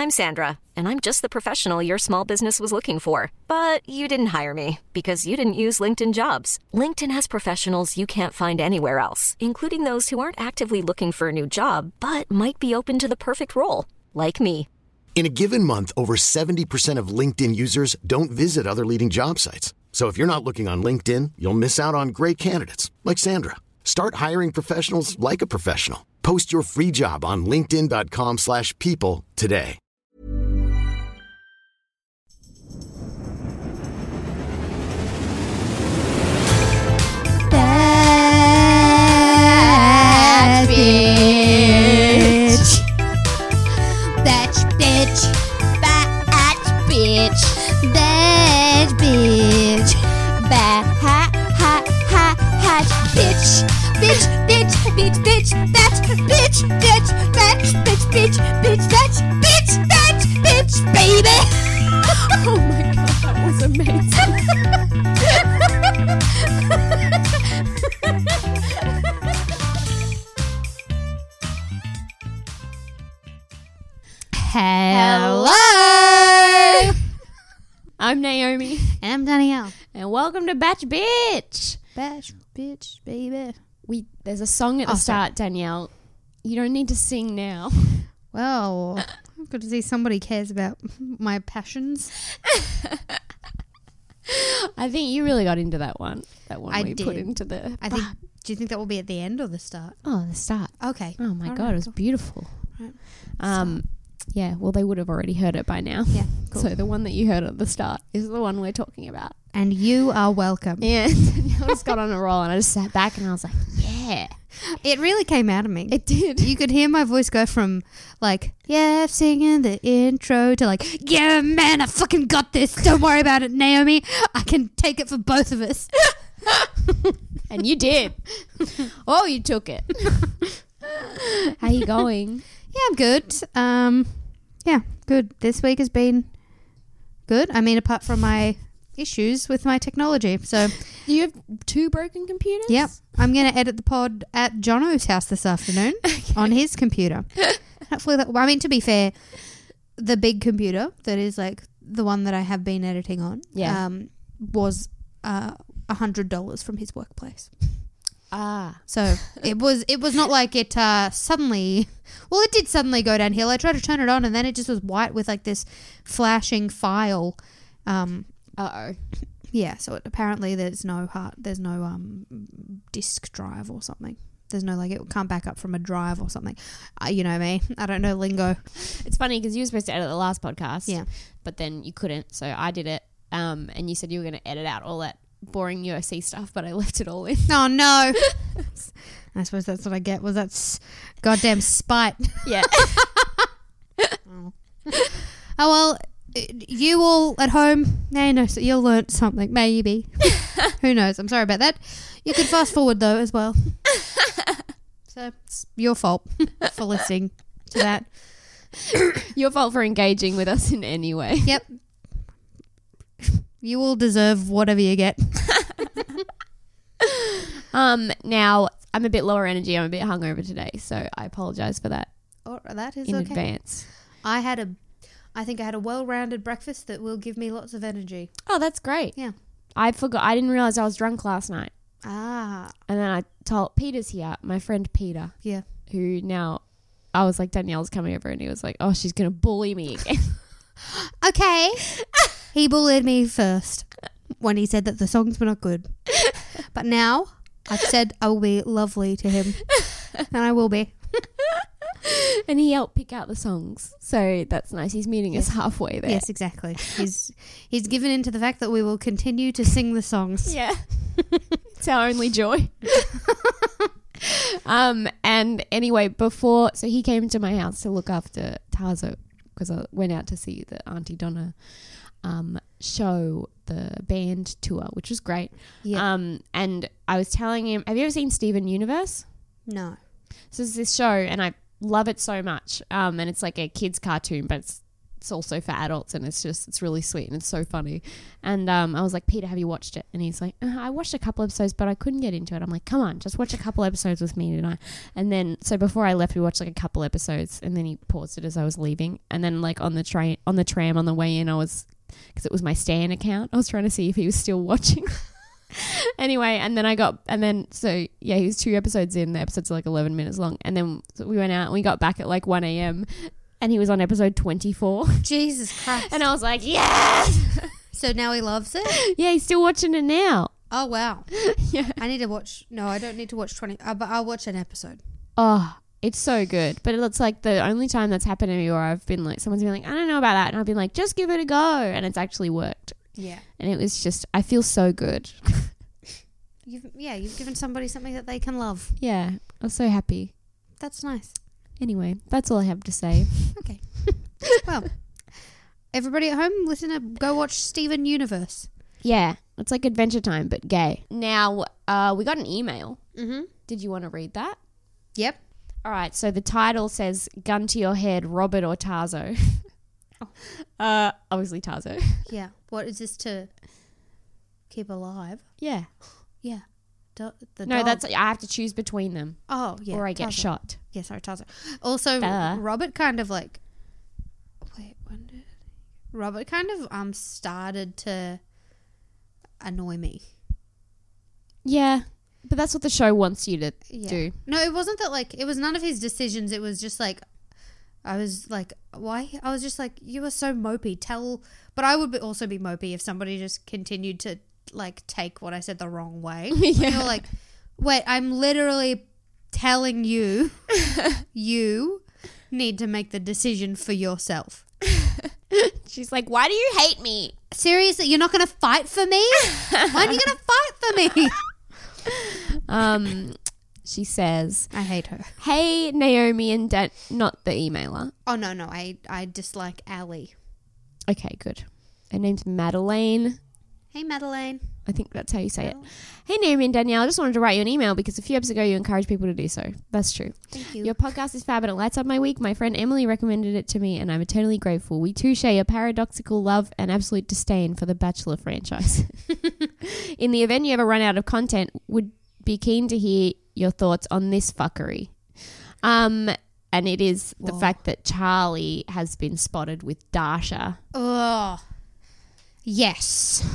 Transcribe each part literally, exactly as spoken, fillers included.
I'm Sandra, and I'm just the professional your small business was looking for. But you didn't hire me because you didn't use LinkedIn Jobs. LinkedIn has professionals you can't find anywhere else, including those who aren't actively looking for a new job, but might be open to the perfect role, like me. In a given month, over seventy percent of LinkedIn users don't visit other leading job sites. So if you're not looking on LinkedIn, you'll miss out on great candidates like Sandra. Start hiring professionals like a professional. Post your free job on linkedin.com slash people today. That bitch. That bitch. That bitch. That bitch. That ha ha ha ha bitch. Bitch, bitch, bitch, bitch, that bitch, bitch, that bitch, bitch, bitch, that bitch, that bitch, baby. Oh my god, that was amazing. Hello. I'm Naomi. And I'm Danielle. And welcome to Batch Bitch. Batch bitch, baby. We There's a song at the Oh, start, sorry. Danielle. You don't need to sing now. Well, good to see somebody cares about my passions. I think you really got into that one. That one I we put did. into the... I think. Do you think that will be at the end or the start? Oh, the start. Okay. Oh my All god, right, it was cool. beautiful. Right. Um, yeah, well, they would have already heard it by now. Yeah. Cool. So the one that you heard at the start is the one we're talking about. And you are welcome. Yeah, Danielle just got on a roll and I just sat back and I was like, yeah. It really came out of me. It did. You could hear my voice go from like, yeah, singing the intro to like, yeah, man, I fucking got this. Don't worry about it, Naomi. I can take it for both of us. And you did. Oh, you took it. How you going? Yeah, I'm good. Um, yeah, good. This week has been good. I mean, apart from my issues with my technology. So, Do you have two broken computers? yep, I'm going to edit the pod at Jono's house this afternoon on his computer. Hopefully that, I mean, to be fair, the big computer that is like the one that I have been editing on Yeah. um, was uh, one hundred dollars from his workplace. Ah. So it was it was not like it uh, suddenly, well, it did suddenly go downhill. I tried to turn it on and then it just was white with like this flashing file. Um, Uh-oh. yeah, so it, apparently there's no hard, there's no um disk drive or something. There's no like it can't back up from a drive or something. Uh, you know me, I don't know lingo. It's funny because you were supposed to edit the last podcast. Yeah. But then you couldn't, so I did it. Um, and you said you were going to edit out all that boring U F C stuff, but I left it all in. Oh no. I suppose that's what I get was that s- goddamn spite. Yeah. Oh well, you all at home, now you know, so you'll learn something, maybe. Who knows? I'm sorry about that. You could fast forward though as well. So it's your fault for listening to that. Your fault for engaging with us in any way. Yep. You all deserve whatever you get. Um, now, I'm a bit lower energy. I'm a bit hungover today, so I apologise for that Oh, that is in okay. advance. I had a, I think I had a well-rounded breakfast that will give me lots of energy. Oh, that's great. Yeah. I forgot. I didn't realise I was drunk last night. Ah, And then I told Peter's here, my friend Peter, yeah. who now I was like, Danielle's coming over, and he was like, oh, she's going to bully me again. Okay. He bullied me first when he said that the songs were not good. But now I've said I will be lovely to him. And I will be. And he helped pick out the songs. So that's nice. He's meeting us halfway there. Yes, exactly. He's he's given in to the fact that we will continue to sing the songs. Yeah. It's our only joy. um, and anyway, before, so he came to my house to look after Tazo because I went out to see the Auntie Donna um, show, the band tour, which was great. Yeah. Um, and I was telling him, have you ever seen Steven Universe? No. So it's this show and I love it so much. Um, and it's like a kid's cartoon, but it's it's also for adults, and it's just it's really sweet and it's so funny. And um, I was like, Peter, have you watched it? And he's like, uh, I watched a couple episodes, but I couldn't get into it. I'm like, come on, just watch a couple episodes with me tonight. And then so before I left, we watched like a couple episodes, and then he paused it as I was leaving. And then like on the train, on the tram on the way in, I was because it was my Stan account. I was trying to see if he was still watching. Anyway, and then I got, and then, so, yeah, he was two episodes in. The episodes are like eleven minutes long. And then so we went out and we got back at like one a.m. and he was on episode twenty-four. Jesus Christ. And I was like, yes! So now he loves it? Yeah, he's still watching it now. Oh, wow. Yeah. I need to watch, no, I don't need to watch twenty, uh, but I'll watch an episode. Oh, it's so good. But it's like the only time that's happened to me where I've been like, someone's been like, I don't know about that. And I've been like, just give it a go. And it's actually worked. Yeah. And it was just, I feel so good. You've, yeah, you've given somebody something that they can love. Yeah, I was so happy. That's nice. Anyway, that's all I have to say. Okay. Well, everybody at home, listen to, go watch Steven Universe. Yeah, it's like Adventure Time, but gay. Now, uh, we got an email. Mm-hmm. Did you want to read that? Yep. All right, so the title says, Gun to your head, Robert or Tarzo. Oh. Uh, obviously Tarzo. Yeah. What is this to keep alive? Yeah. Yeah. Do- the No, dog. that's, I have to choose between them. Oh, yeah. or I get Tarzan. shot. Yeah, sorry, Tarzan. Also, Duh. Robert kind of like, wait, when did Robert kind of um started to annoy me. Yeah, but that's what the show wants you to Yeah. do. No, it wasn't that like, it was none of his decisions. It was just like, I was like, why? I was just like, you are so mopey. Tell, but I would be also be mopey if somebody just continued to like take what I said the wrong way. Yeah. You're like, wait, I'm literally telling you, you need to make the decision for yourself. She's like, why do you hate me? Seriously, you're not going to fight for me? When are you going to fight for me? Um, she says, I hate her. hey, Naomi and Dan, not the emailer. Oh, no, no, I, I dislike Ali. Okay, good. Her name's Madeleine. Hey, Madeleine. I think that's how you say it. Hey, Naomi and Danielle, I just wanted to write you an email because a few episodes ago you encouraged people to do so. That's true. Thank you. Your podcast is fab and it lights up my week. My friend Emily recommended it to me and I'm eternally grateful. We too share your paradoxical love and absolute disdain for the Bachelor franchise. In the event you ever run out of content, would be keen to hear your thoughts on this fuckery. Um, and it is Whoa. the fact that Charlie has been spotted with Dasha. Oh, yes.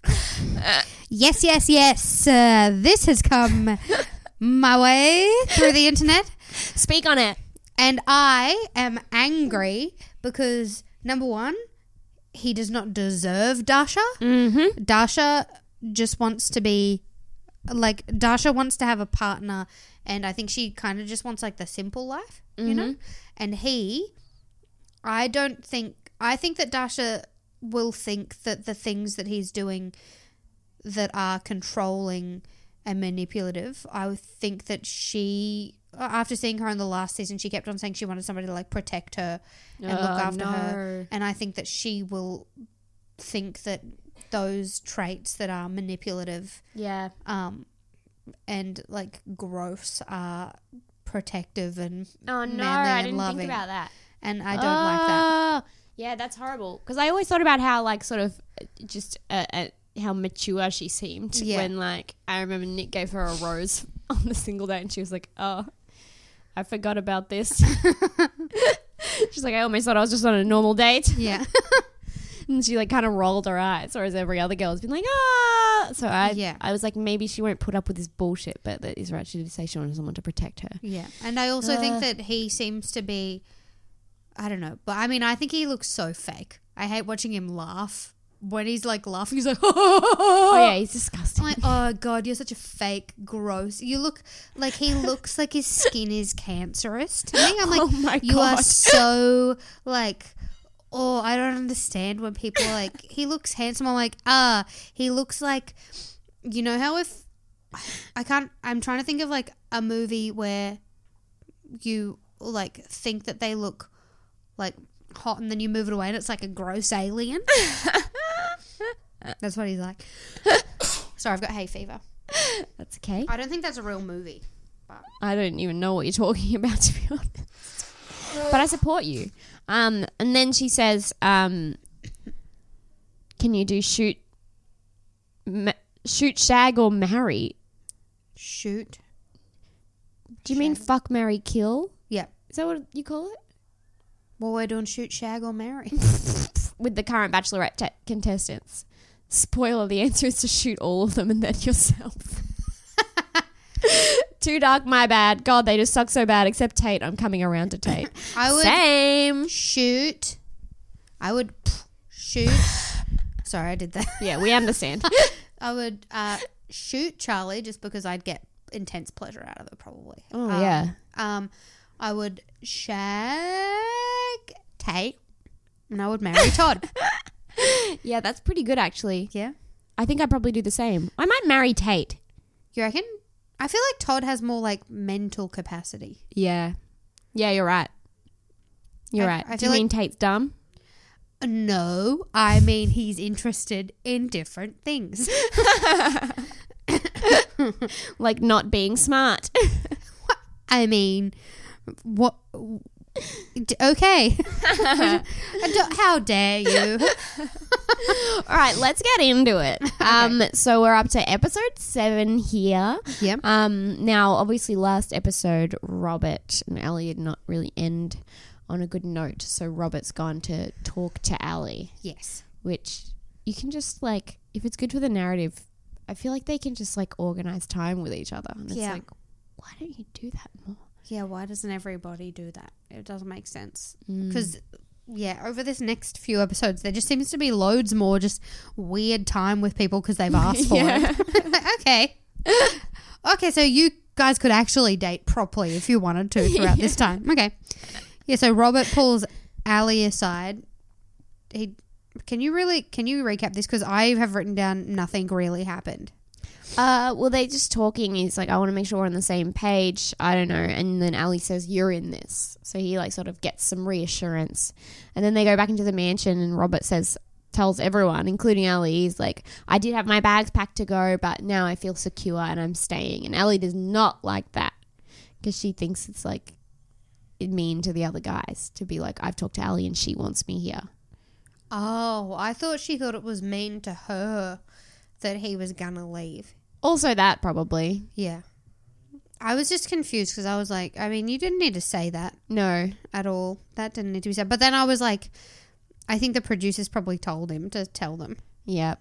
Yes, yes, yes. Uh, this has come my way through the internet. Speak on it. And I am angry because, number one, he does not deserve Dasha. Mm-hmm. Dasha just wants to be, like, Dasha wants to have a partner, and I think she kind of just wants, like, the simple life, you know? And he, I don't think, I think that Dasha will think that the things that he's doing that are controlling and manipulative, I would think that she, after seeing her in the last season, she kept on saying she wanted somebody to like protect her and look Oh, after no. her, and I think that she will think that those traits that are manipulative Yeah. um and like gross are protective and Oh, no, manly I and didn't loving. think about that. And I don't like that. Oh, yeah, that's horrible. Because I always thought about how, like, sort of uh, just uh, uh, how mature she seemed Yeah. when, like, I remember Nick gave her a rose on the single day and she was like, oh, I forgot about this. She's like, I almost thought I was just on a normal date. Yeah. And she, like, kind of rolled her eyes, whereas every other girl has been like, ah. So I, Yeah. I was like, maybe she won't put up with this bullshit, but that is right. She did say she wanted someone to protect her. Yeah. And I also Uh. think that he seems to be, I don't know, but I mean, I think he looks so fake. I hate watching him laugh. When he's like laughing, he's like, Oh, yeah, he's disgusting. I'm like, oh God, you're such a fake, gross. You look like he looks like his skin is cancerous to me. I'm like, Oh my you are God. so like, oh, I don't understand when people are like, he looks handsome. I'm like, ah, he looks like, you know how if, I can't, I'm trying to think of like a movie where you like think that they look like hot and then you move it away and it's like a gross alien. That's what he's like. Sorry, I've got hay fever. That's okay. I don't think that's a real movie. But I don't even know what you're talking about, to be honest. but I support you. Um, and then she says, um, can you do shoot, ma- shoot, shag, or marry? Shoot. Do you mean fuck, marry, kill? Yeah. Is that what you call it? Well, we're doing shoot, shag, or marry. With the current Bachelorette te- contestants. Spoiler, the answer is to shoot all of them and then yourself. Too dark, my bad. God, they just suck so bad, except Tate. I'm coming around to Tate. I would Same. shoot. I would shoot. Sorry, I did that. Yeah, we understand. I would uh, shoot Charlie just because I'd get intense pleasure out of it, probably. Oh, um, yeah. Um, I would shag Tate and I would marry Todd. Yeah, that's pretty good, actually. Yeah. I think I'd probably do the same. I might marry Tate. You reckon? I feel like Todd has more like mental capacity. Yeah. Yeah, you're right. You're I- right. I Do you feel mean like- Tate's dumb? No, I mean he's interested in different things. Like not being smart. I mean, what? Okay. How dare you? All right, let's get into it. Um, so we're up to episode seven here. Yep. Um, now, obviously, last episode, Robert and Ali did not really end on a good note. So Robert's gone to talk to Ali, Yes. which you can just like, if it's good for the narrative, I feel like they can just like organize time with each other. And it's Yeah. like, why don't you do that more? Yeah, why doesn't everybody do that? It doesn't make sense. Mm. Because, yeah, over this next few episodes, there just seems to be loads more just weird time with people because they've asked for Yeah. it. Okay. Okay, so you guys could actually date properly if you wanted to throughout this time. Okay. Yeah, so Robert pulls Ali aside. He, can you really, can you recap this? Because I have written down nothing really happened. Uh, well, they just talking. He's like, I want to make sure we're on the same page. I don't know. And then Ali says, you're in this. So he like sort of gets some reassurance. And then they go back into the mansion and Robert says, tells everyone, including Ali, he's like, I did have my bags packed to go, but now I feel secure and I'm staying. And Ali does not like that because she thinks it's like mean to the other guys to be like, I've talked to Ali and she wants me here. Oh, I thought she thought it was mean to her that he was gonna leave. Also that probably. Yeah. I was just confused because I was like, I mean, you didn't need to say that No. at all. That didn't need to be said. But then I was like, I think the producers probably told him to tell them. Yep.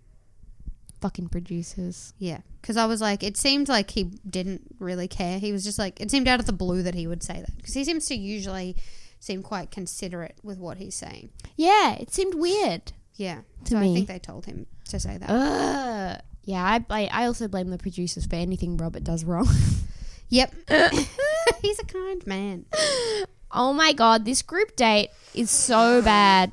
Fucking producers. Yeah. Because I was like, it seemed like he didn't really care. He was just like, it seemed out of the blue that he would say that. Because he seems to usually seem quite considerate with what he's saying. Yeah, it seemed weird. Yeah. To so me. I think they told him to say that. Ugh. Yeah, I, I I also blame the producers for anything Robert does wrong. Yep. He's a kind man. Oh my God, this group date is so bad.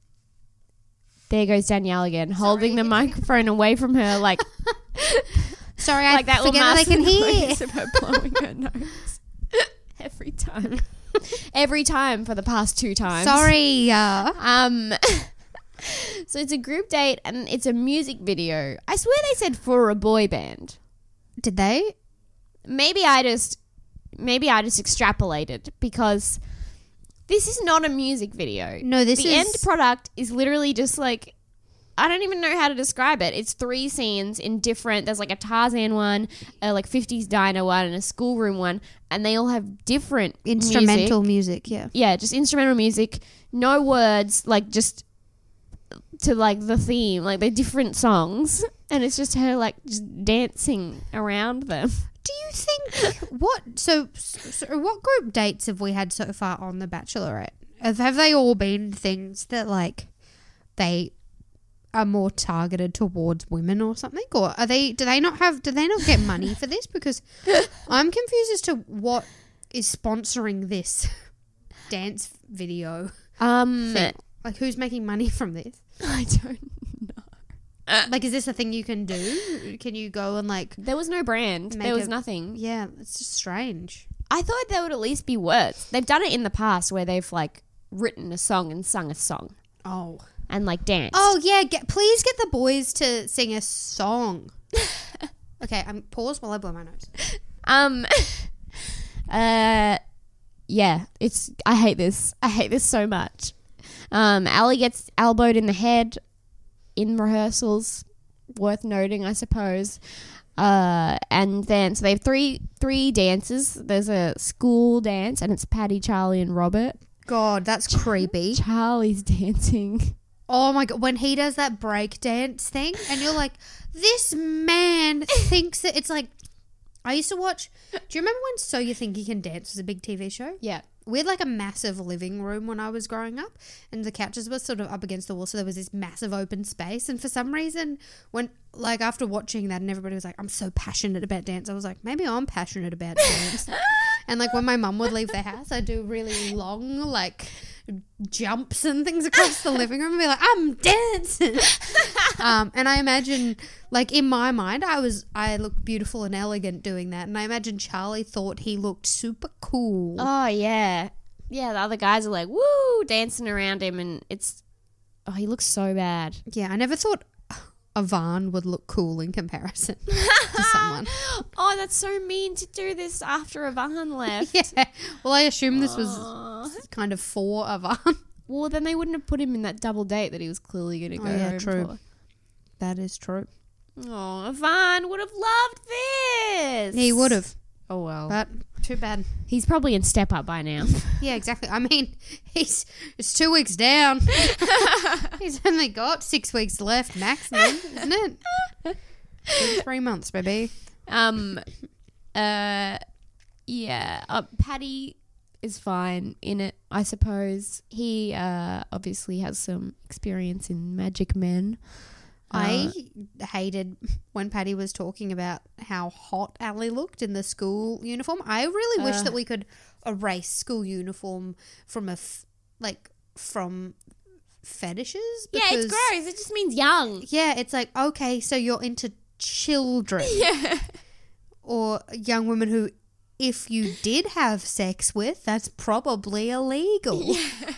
There goes Danielle again, holding the microphone away from her like Sorry, I like that forget that I can hear. of her blowing her nose every time. Every time for the past two times. Sorry. Uh, Um, so it's a group date and it's a music video. I swear they said for a boy band. did they? Maybe I just, maybe I just extrapolated because this is not a music video. No, this the is- end product is literally just like, I don't even know how to describe it. It's three scenes in different, there's like a Tarzan one, a like fifties diner one, and a schoolroom one, and they all have different Instrumental music. music, yeah. Yeah, just instrumental music, no words, like just to like the theme, like they're different songs, and it's just her like just dancing around them. Do you think what so, so what group dates have we had so far on The Bachelorette? Have, have they all been things that like they are more targeted towards women or something, or are they? Do they not have? Do they not get money for this? Because I'm confused as to what is sponsoring this dance video Um, thing. Like, who's making money from this? I don't know. Like, is this a thing you can do? Can you go and like? There was no brand. Make There was a- nothing. Yeah, it's just strange. I thought there would at least be words. They've done it in the past where they've like written a song and sung a song Oh. and like danced. Oh yeah, get, please get the boys to sing a song. Okay, I'm pause while I blow my nose. Um, uh, yeah, it's I hate this. I hate this so much. Um, Ali gets elbowed in the head in rehearsals. Worth noting, I suppose. Uh, and then so they have three three dances. There's a school dance, and it's Paddy, Charlie, and Robert. God, that's creepy. Charlie's dancing. Oh my God, when he does that break dance thing and you're like, this man thinks that it's like, I used to watch, do you remember when So You Think You Can Dance was a big T V show? Yeah. We had like a massive living room when I was growing up, and the couches were sort of up against the wall, so there was this massive open space. And for some reason, when like after watching that and everybody was like, I'm so passionate about dance, I was like, maybe I'm passionate about dance. And like when my mum would leave the house, I'd do really long like jumps and things across the living room and be like, I'm dancing. um, and I imagine, like in my mind, I was I looked beautiful and elegant doing that, and I imagine Charlie thought he looked super cool. Oh yeah, yeah. The other guys are like woo, dancing around him, and it's oh, he looks so bad. Yeah, I never thought Ivan would look cool in comparison to someone. Oh, that's so mean to do this after Ivan left. Yeah. Well, I assume this was Aw. kind of for Ivan. Well, then they wouldn't have put him in that double date that he was clearly going to go Oh, yeah, home true. for. That is true. Oh, Ivan would have loved this. He would have, Oh well, but too bad. he's probably in Step Up by now. Yeah, exactly. I mean, he's it's two weeks down. He's only got six weeks left maximum, isn't it? Two, three months, baby. um, uh, yeah. Uh, Paddy is fine in it, I suppose. He uh obviously has some experience in Magic Men. I hated when Paddy was talking about how hot Ali looked in the school uniform. I really wish Uh. that we could erase school uniform from a f- like from fetishes. Yeah, it's because- gross. It just means young. Yeah, it's like, okay, so you're into children. Yeah. Or young women who, if you did have sex with, that's probably illegal.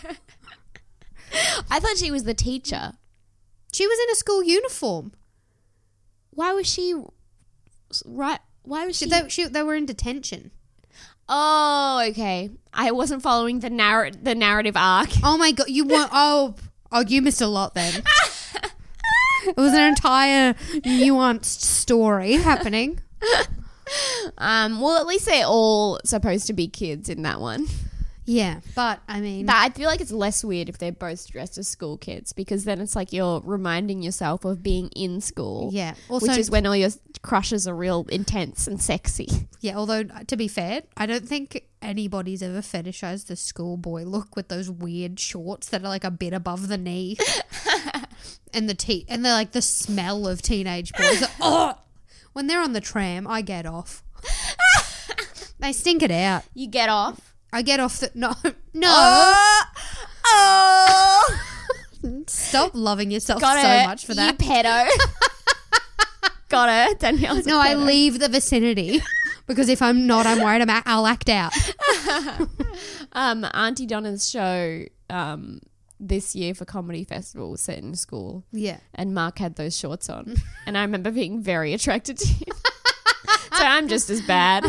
I thought she was the teacher. She was in a school uniform. Why was she right? Why was She, she? they, she, they were in detention. Oh, okay. I wasn't following the narr- the narrative arc. Oh my God, you weren't, oh, oh, you missed a lot then. It was an entire nuanced story happening. Um, well, at least they're all supposed to be kids in that one. Yeah, but I mean, But I feel like it's less weird if they're both dressed as school kids, because then it's like you're reminding yourself of being in school. yeah. Also, which is when all your crushes are real intense and sexy. yeah, although to be fair, I don't think anybody's ever fetishized the schoolboy look with those weird shorts that are like a bit above the knee. and the te- and they're like the smell of teenage boys. Oh, when they're on the tram, I get off. They stink it out. You get off. I get off the no no. Oh, oh. Stop loving yourself Got so it. much for You that. pedo. Got it. Danielle's a No, I pedo. leave the vicinity because if I'm not, I'm worried I'm a- I'll act out. Um, Auntie Donna's show um, this year for Comedy Festival was set in a school, Yeah. and Mark had those shorts on, and I remember being very attracted to him. So I'm just as bad.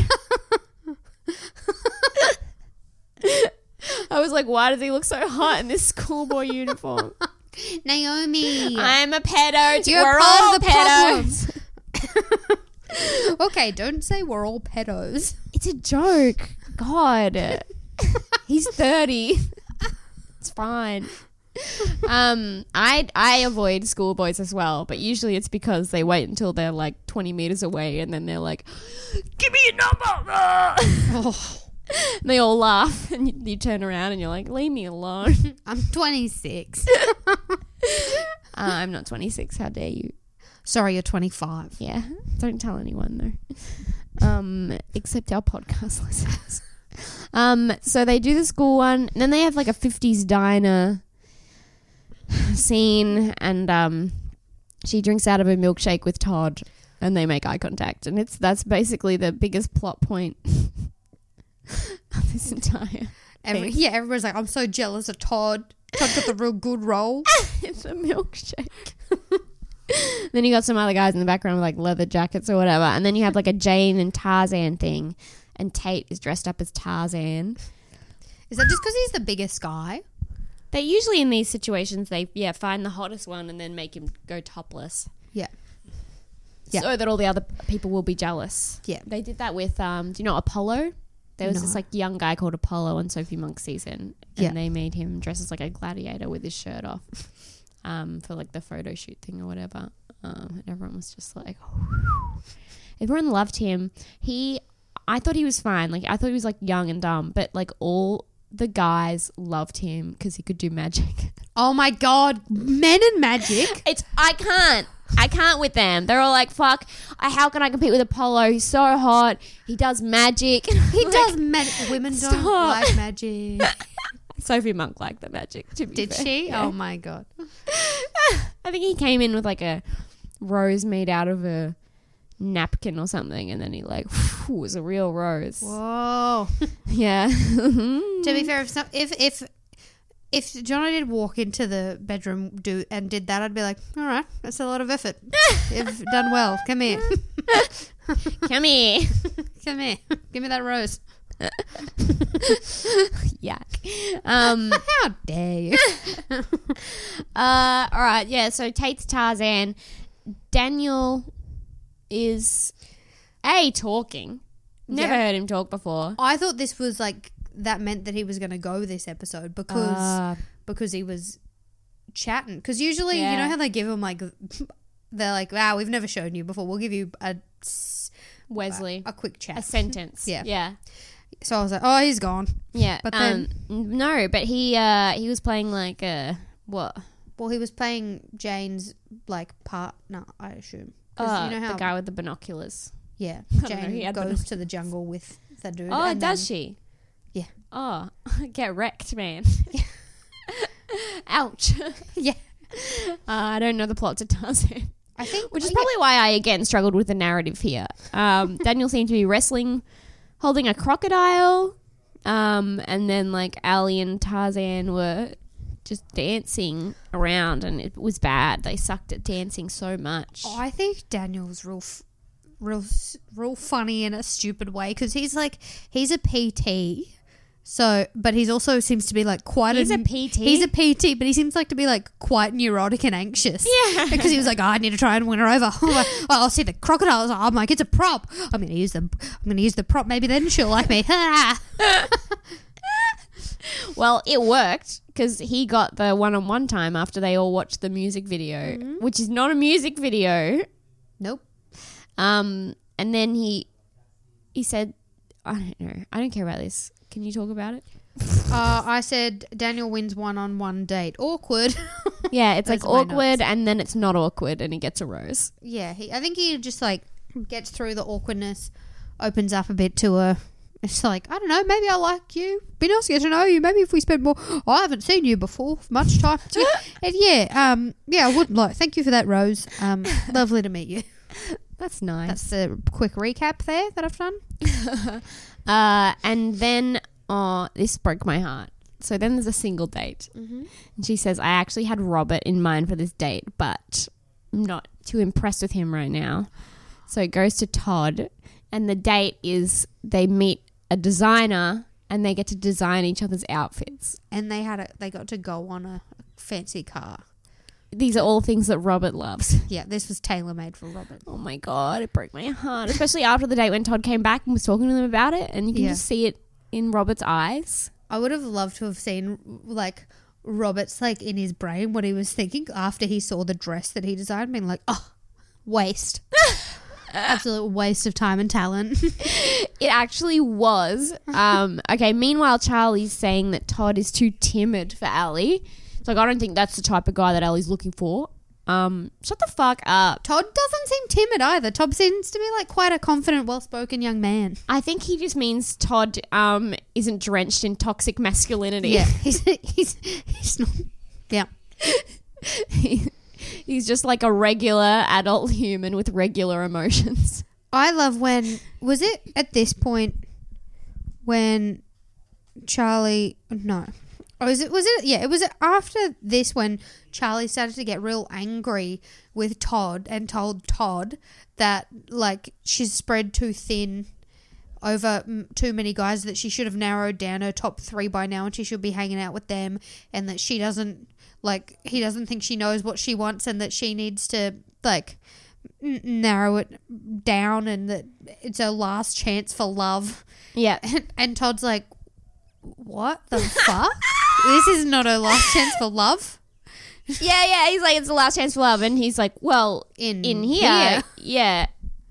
I was like, why does he look so hot in this schoolboy uniform? Naomi. I'm a pedo. You're We're part all of the pedos. Okay, don't say we're all pedos. It's a joke. God. He's thirty. It's fine. Um, I I avoid schoolboys as well, but usually it's because they wait until they're like twenty meters away and then they're like, give me your number. Oh, And they all laugh and you, you turn around and you're like, leave me alone. I'm twenty-six. uh, I'm not twenty-six. How dare you? Sorry, you're twenty-five. Yeah. Don't tell anyone though. Um, except our podcast listeners. Um, so they do the school one, and then they have like a fifties diner scene, and um, she drinks out of a milkshake with Todd, and they make eye contact, and it's that's basically the biggest plot point of this entire. Every, thing. yeah, everyone's like, I'm so jealous of Todd. Todd got the real good role. It's a milkshake. Then you got some other guys in the background with like leather jackets or whatever, and then you have like a Jane and Tarzan thing, and Tate is dressed up as Tarzan. Is that just because he's the biggest guy? They usually in these situations they yeah find the hottest one and then make him go topless. Yeah. Yeah. So that all the other people will be jealous. Yeah. They did that with um. Do you know Apollo? There was No. this like young guy called Apollo on Sophie Monk's season, and Yeah. they made him dress as like a gladiator with his shirt off, um, for like the photo shoot thing or whatever. Um, and everyone was just like, everyone loved him. He, I thought he was fine. Like I thought he was like young and dumb, but like all the guys loved him because he could do magic. Oh my God. Men and magic. It's I can't. I can't with them. They're all like, fuck, I, how can I compete with Apollo? He's so hot. He does magic. He Like, does magic. Women don't stop. like magic. Sophie Monk liked the magic, to be Did fair. she? Yeah. Oh my God. I think he came in with like a rose made out of a napkin or something, and then he like, whew, was a real rose. Whoa. Yeah. To be fair, if, some, if if if Johnny did walk into the bedroom do and did that, I'd be like, all right, that's a lot of effort. You've done well. Come here. Come here. Come here. Give me that rose. Yuck. Um, How dare you? uh, all right, yeah, so Tate's Tarzan. Daniel is, A, talking. Never Yeah. heard him talk before. I thought this was like, that meant that he was going to go this episode because Uh, because he was chatting. Because usually, you Yeah. know how they give him like, they're like, wow, we've never shown you before. We'll give you a, s- Wesley. a quick chat. A sentence. Yeah. Yeah. So I was like, oh, he's gone. Yeah. But um, no, but he uh he was playing like a what? Well, he was playing Jane's like partner, I assume. 'Cause Uh, you know how the guy with the binoculars. yeah, don't know, Jane he had goes binoculars. to the jungle with the dude. Oh, and does then- she? Yeah. Oh, get wrecked, man. Ouch. Yeah. Uh, I don't know the plot to Tarzan. I think, Which is oh, probably why I again struggled with the narrative here. Um, Daniel seemed to be wrestling, holding a crocodile, um, and then like Ali and Tarzan were just dancing around, and it was bad. They sucked at dancing so much. yeah. I think Daniel's real, f- real, s- real funny in a stupid way because he's like he's a P T. So, but he's also seems to be like quite. He's a, a P T? He's a P T, but he seems like to be like quite neurotic and anxious. Yeah. because he was like, oh, I need to try and win her over. I'm like, oh, I'll see the crocodiles. I'm like, it's a prop. I'm gonna use the. I'm gonna use the prop. Maybe then she'll like me. Well, it worked because he got the one-on-one time after they all watched the music video, Mm-hmm. which is not a music video. Nope. Um, and then he he said, I don't know. I don't care about this. Can you talk about it? Uh, I said Daniel wins one-on-one date. Awkward. Yeah, it's like Those are my awkward notes. and then it's not awkward and he gets a rose. Yeah, he, I think he just like gets through the awkwardness, opens up a bit to her. It's like, I don't know, maybe I like you. Be nice to get to know you. Maybe if we spend more, oh, I haven't seen you before, much time. And yeah, um, yeah, I would like. Thank you for that, Rose. Um, lovely to meet you. That's nice. That's the quick recap there that I've done. Uh, and then, oh, this broke my heart. So then there's a single date. Mm-hmm. And she says, I actually had Robert in mind for this date, but I'm not too impressed with him right now. So it goes to Todd. And the date is they meet a designer and they get to design each other's outfits. And they had a, they got to go on a fancy car. These are all things that Robert loves. Yeah, this was tailor made for Robert. Oh my God, it broke my heart. Especially after the date when Todd came back and was talking to them about it. And you can Yeah. just see it in Robert's eyes. I would have loved to have seen like Robert's like in his brain what he was thinking after he saw the dress that he designed, being like, oh, waste. Absolute waste of time and talent. It actually was. Um, okay, meanwhile, Charlie's saying that Todd is too timid for Ali. It's like, I don't think that's the type of guy that Ali's looking for. Um, shut the fuck up. Todd doesn't seem timid either. Todd seems to be like quite a confident, well-spoken young man. I think he just means Todd um, isn't drenched in toxic masculinity. Yeah, he's he's he's not. Yeah, He- He's just like a regular adult human with regular emotions. I love when was it at this point when Charlie no. Or was it was it yeah, it was after this when Charlie started to get real angry with Todd and told Todd that like she's spread too thin over mm, too many guys, that she should have narrowed down her top three by now and she should be hanging out with them, and that she doesn't, like, he doesn't think she knows what she wants and that she needs to, like, n- narrow it down and that it's her last chance for love. Yeah. And, and Todd's like, what the fuck? This is not her last chance for love. Yeah, yeah. He's like, it's the last chance for love. And he's like, well, In, in here, here. yeah.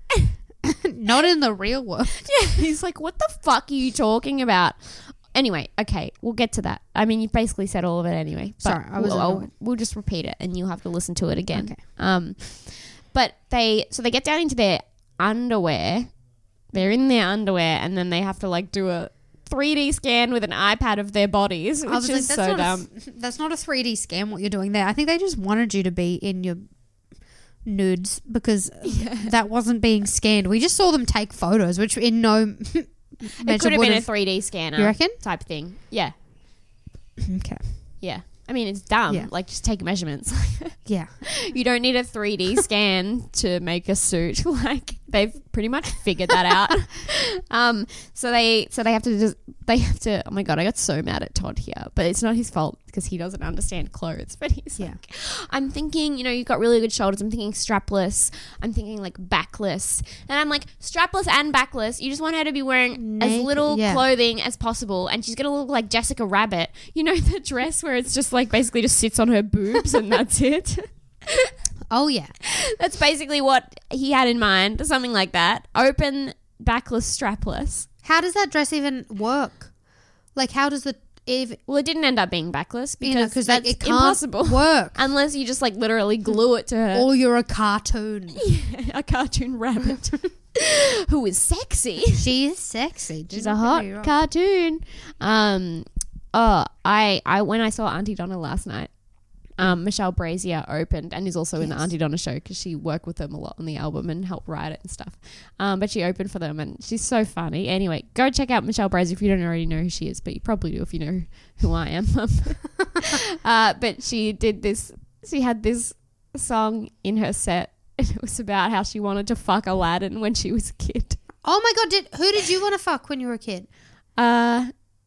Not in the real world. Yeah. He's like, what the fuck are you talking about? Anyway, okay, we'll get to that. I mean, you've basically said all of it anyway. But Sorry, I was we'll, I'll- annoyed. we'll just repeat it and you'll have to listen to it again. Okay. Um, but they, so they get down into their underwear. They're in their underwear and then they have to like do a three D scan with an iPad of their bodies, I which was like, is that's so not dumb. A, that's not a three D scan what you're doing there. I think they just wanted you to be in your nudes because that wasn't being scanned. We just saw them take photos, which in no It measure could have would been a have. three D scanner. You reckon? Type thing. Yeah. Okay. Yeah. I mean, it's dumb. Yeah. Like, just take measurements. Yeah. You don't need a three D scan to make a suit. Like, they've pretty much figured that out. um, so they, so they have to just, they have to. Oh my god, I got so mad at Todd here, but it's not his fault because he doesn't understand clothes. But he's Yeah. like, I'm thinking, you know, you've got really good shoulders. I'm thinking strapless. I'm thinking like backless, and I'm like, strapless and backless. You just want her to be wearing as Naked, little yeah. clothing as possible, and she's gonna look like Jessica Rabbit. You know, the dress where it's just like basically just sits on her boobs and that's it. Oh yeah. That's basically what he had in mind, something like that. Open, backless, strapless. How does that dress even work? Like, how does the even Well, it didn't end up being backless because you know, because that's like, it can't impossible. work Unless you just like literally glue it to her. or you're a cartoon. A cartoon rabbit who is sexy. She is sexy. She's Don't a get hot me wrong. cartoon. Um, oh, I, I when I saw Auntie Donna last night, um, Michelle Brazier opened and is also in the Yes. Auntie Donna show because she worked with them a lot on the album and helped write it and stuff. Um, but she opened for them and she's so funny. Anyway, go check out Michelle Brazier if you don't already know who she is, but you probably do if you know who I am. uh, but she did this. She had this song in her set. And it was about how she wanted to fuck Aladdin when she was a kid. Oh my god! Did who did you want to fuck when you were a kid? Uh,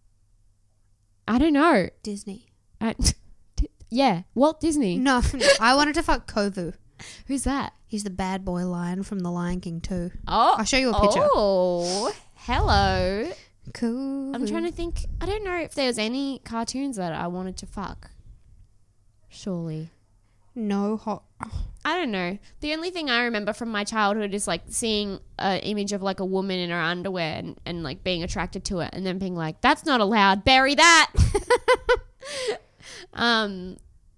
I don't know. Disney. I, yeah, Walt Disney. No, I wanted to fuck Kovu. Who's that? He's the bad boy lion from The Lion King too. Oh, I'll show you a picture. Oh, hello. Cool. I'm trying to think. I don't know if there was any cartoons that I wanted to fuck. Surely. No hot. I don't know. The only thing I remember from my childhood is like seeing an image of like a woman in her underwear and, and like being attracted to it and then being like, that's not allowed. Bury that. um.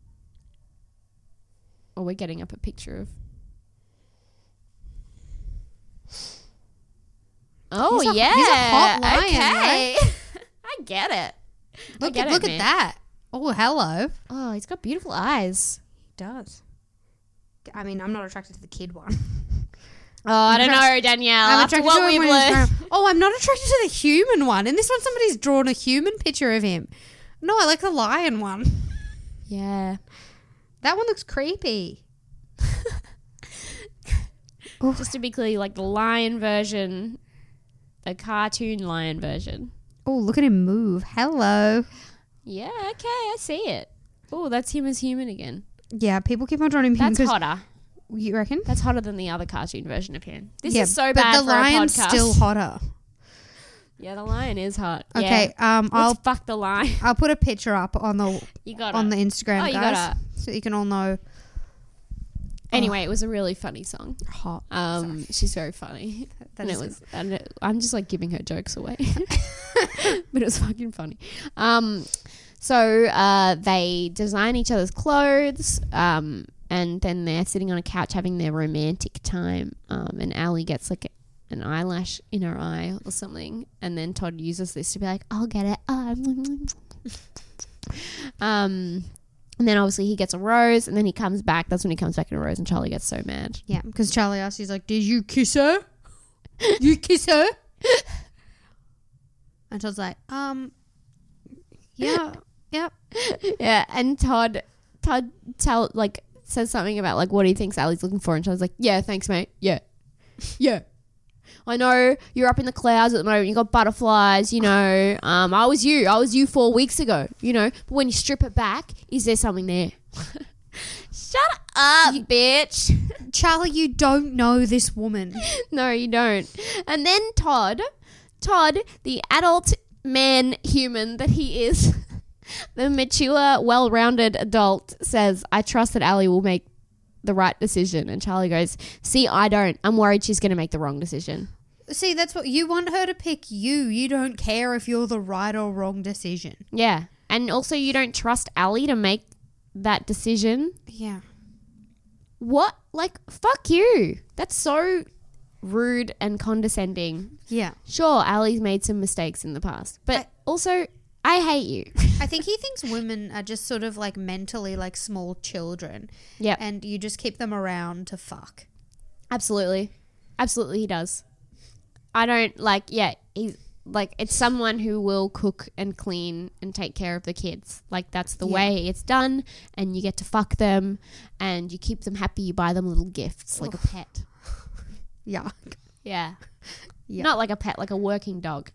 Oh, we're getting up a picture of. Oh, He's a- yeah. he's a hot lion, okay. I get it. Look get at it, look man. at that. Oh, hello. Oh, he's got beautiful eyes. He does. I mean, I'm not attracted to the kid one. Oh, I don't attract- know, Danielle. I'm After attracted what to him we've when he's learned. grown- Oh, I'm not attracted to the human one. In this one, somebody's drawn a human picture of him. No, I like the lion one. Yeah. That one looks creepy. Just to be clear, like the lion version, the cartoon lion version. Oh, look at him move. Hello. Yeah, okay, I see it. Oh, that's him as human again. Yeah, people keep on drawing him That's because hotter. you reckon? That's hotter than the other cartoon version of him. This yeah, is so but bad the for lion's a podcast. still hotter. Yeah, the lion is hot. Okay, Yeah. um, Let's I'll fuck the lion. I'll put a picture up on the You got on it. the Instagram, Oh, you guys, gotta. so you can all know. Anyway, it was a really funny song. Hot. Um, she's very funny, That and it is- was. And it, I'm just like giving her jokes away, but it was fucking funny. Um, so uh, they design each other's clothes. Um, and then they're sitting on a couch having their romantic time. Um, and Allie gets like an eyelash in her eye or something, and then Todd uses this to be like, "I'll get it." Um, um And then obviously he gets a rose, and then he comes back. That's when he comes back in a rose, and Charlie gets so mad. Yeah, because Charlie asks, he's like, "Did you kiss her? You kiss her?" And Todd's like, "Um, yeah, yep." Yeah, and Todd, Todd tell like says something about like what he thinks Allie's looking for, and Todd's like, "Yeah, thanks, mate. Yeah, yeah." I know you're up in the clouds at the moment. You got butterflies, you know. Um, I was you. I was you four weeks ago, you know. But when you strip it back, is there something there? Shut up, you, bitch. Charlie, you don't know this woman. No, you don't. And then Todd, Todd, the adult man human that he is, the mature, well-rounded adult, says, I trust that Ali will make the right decision. And Charlie goes, see, I don't. I'm worried she's going to make the wrong decision. See, that's what you want her to pick you. You don't care if you're the right or wrong decision. Yeah. And also you don't trust Ali to make that decision. Yeah. What? Like, fuck you. That's so rude and condescending. Yeah. Sure, Ali's made some mistakes in the past. But I- also, I hate you. I think he thinks women are just sort of like mentally like small children. Yeah. And you just keep them around to fuck. Absolutely. Absolutely he does. I don't like, yeah, he's like, it's someone who will cook and clean and take care of the kids. Like, that's the Yeah. way it's done, and you get to fuck them and you keep them happy. You buy them little gifts like a pet. Yeah. Yeah. Yeah. Not like a pet, like a working dog.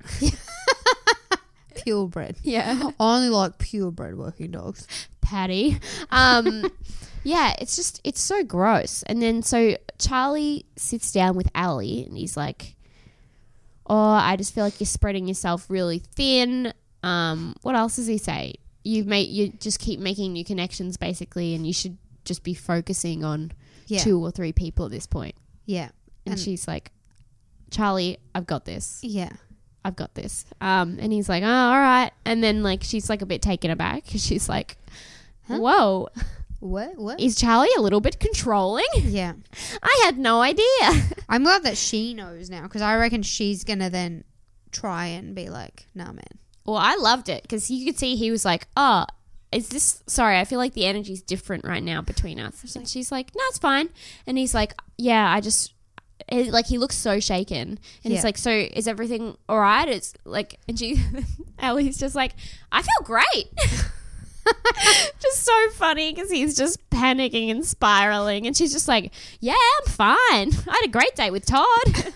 Purebred. Yeah. I only like purebred working dogs. Patty. Um, yeah, it's just, it's so gross. And then so Charlie sits down with Ali and he's like, oh, I just feel like you're spreading yourself really thin. Um, what else does he say? You've made, you just keep making new connections basically, and you should just be focusing on Yeah. two or three people at this point. Yeah. And, And- she's like, Charlie, I've got this. Yeah. I've got this. Um, and he's like, oh, all right. And then like she's like a bit taken aback because she's like, whoa, What? What? is Charlie a little bit controlling? Yeah. I had no idea. I'm glad that she knows now, because I reckon she's going to then try and be like, nah, man. Well, I loved it because you could see he was like, oh, is this, sorry, I feel like the energy's different right now between us. And she's like, no, it's fine. And he's like, yeah, I just, it, like he looks so shaken. And Yeah. he's like, so is everything all right? It's like, and she, Ellie's just like, I feel great. Just so funny because he's just panicking and spiraling, and she's just like, yeah, I'm fine. I had a great date with Todd.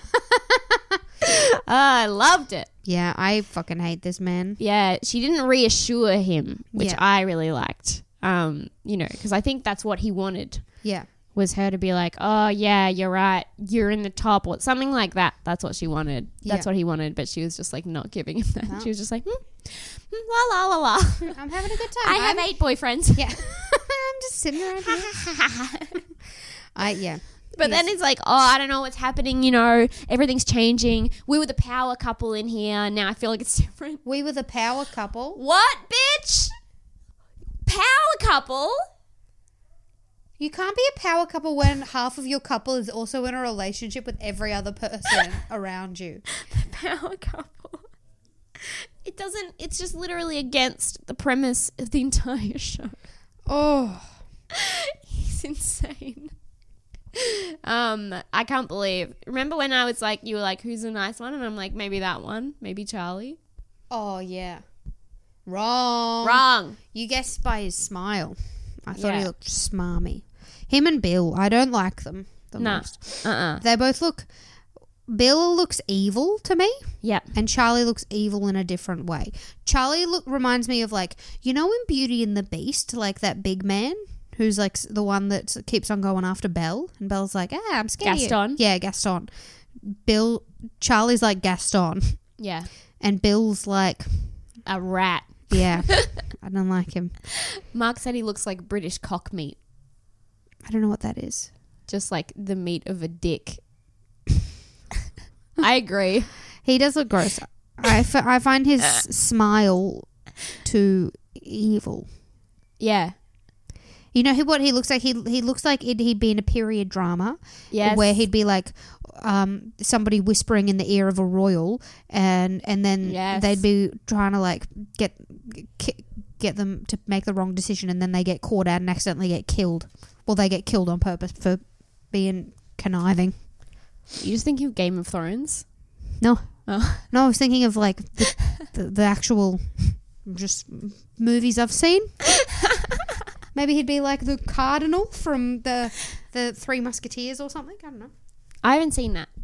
uh, I loved it. Yeah, I fucking hate this man. Yeah, she didn't reassure him, which Yeah. I really liked. Um, you know, because I think that's what he wanted, Yeah. was her to be like, oh yeah, you're right, you're in the top, or something like that. That's what she wanted. That's Yeah. what he wanted, but she was just like not giving him that. No. She was just like, hmm, hmm, la la la la. I'm having a good time. I have eight boyfriends. Yeah. I'm just sitting around here. I, yeah. But then it's like, oh, I don't know what's happening, you know, everything's changing. We were the power couple in here. Now I feel like it's different. We were the power couple. What, bitch? Power couple? You can't be a power couple when half of your couple is also in a relationship with every other person around you. Power couple. It doesn't, it's just literally against the premise of the entire show. Oh. He's insane. Um, I can't believe. Remember when I was like, you were like, who's a nice one? And I'm like, maybe that one. Maybe Charlie. Oh, yeah. Wrong. Wrong. You guessed by his smile. I thought he Yeah. looked smarmy. Him and Bill, I don't like them the Nah. most. Uh-uh. They both look... Bill looks evil to me, Yeah. and Charlie looks evil in a different way. Charlie look reminds me of, like, you know in Beauty and the Beast, like that big man who's like s- the one that keeps on going after Belle, and Belle's like, ah, I'm scared of you." Gaston? Yeah, Gaston. Bill, Charlie's like Gaston, Yeah. and Bill's like, A rat. yeah, I don't like him. Mark said he looks like British cock meat. I don't know what that is. Just like the meat of a dick. I agree. He does look gross. I, f- I find his smile too evil. Yeah. You know he, what he looks like? He he looks like it, he'd be in a period drama, Yes. where he'd be like um, somebody whispering in the ear of a royal, and and then Yes. they'd be trying to like get ki- get them to make the wrong decision, and then they get caught out and accidentally get killed. Well, they get killed on purpose for being conniving. You just thinking of Game of Thrones? No, Oh. no, I was thinking of like the, the, the actual just movies I've seen. Maybe he'd be like the Cardinal from the the Three Musketeers or something. I don't know. I haven't seen that.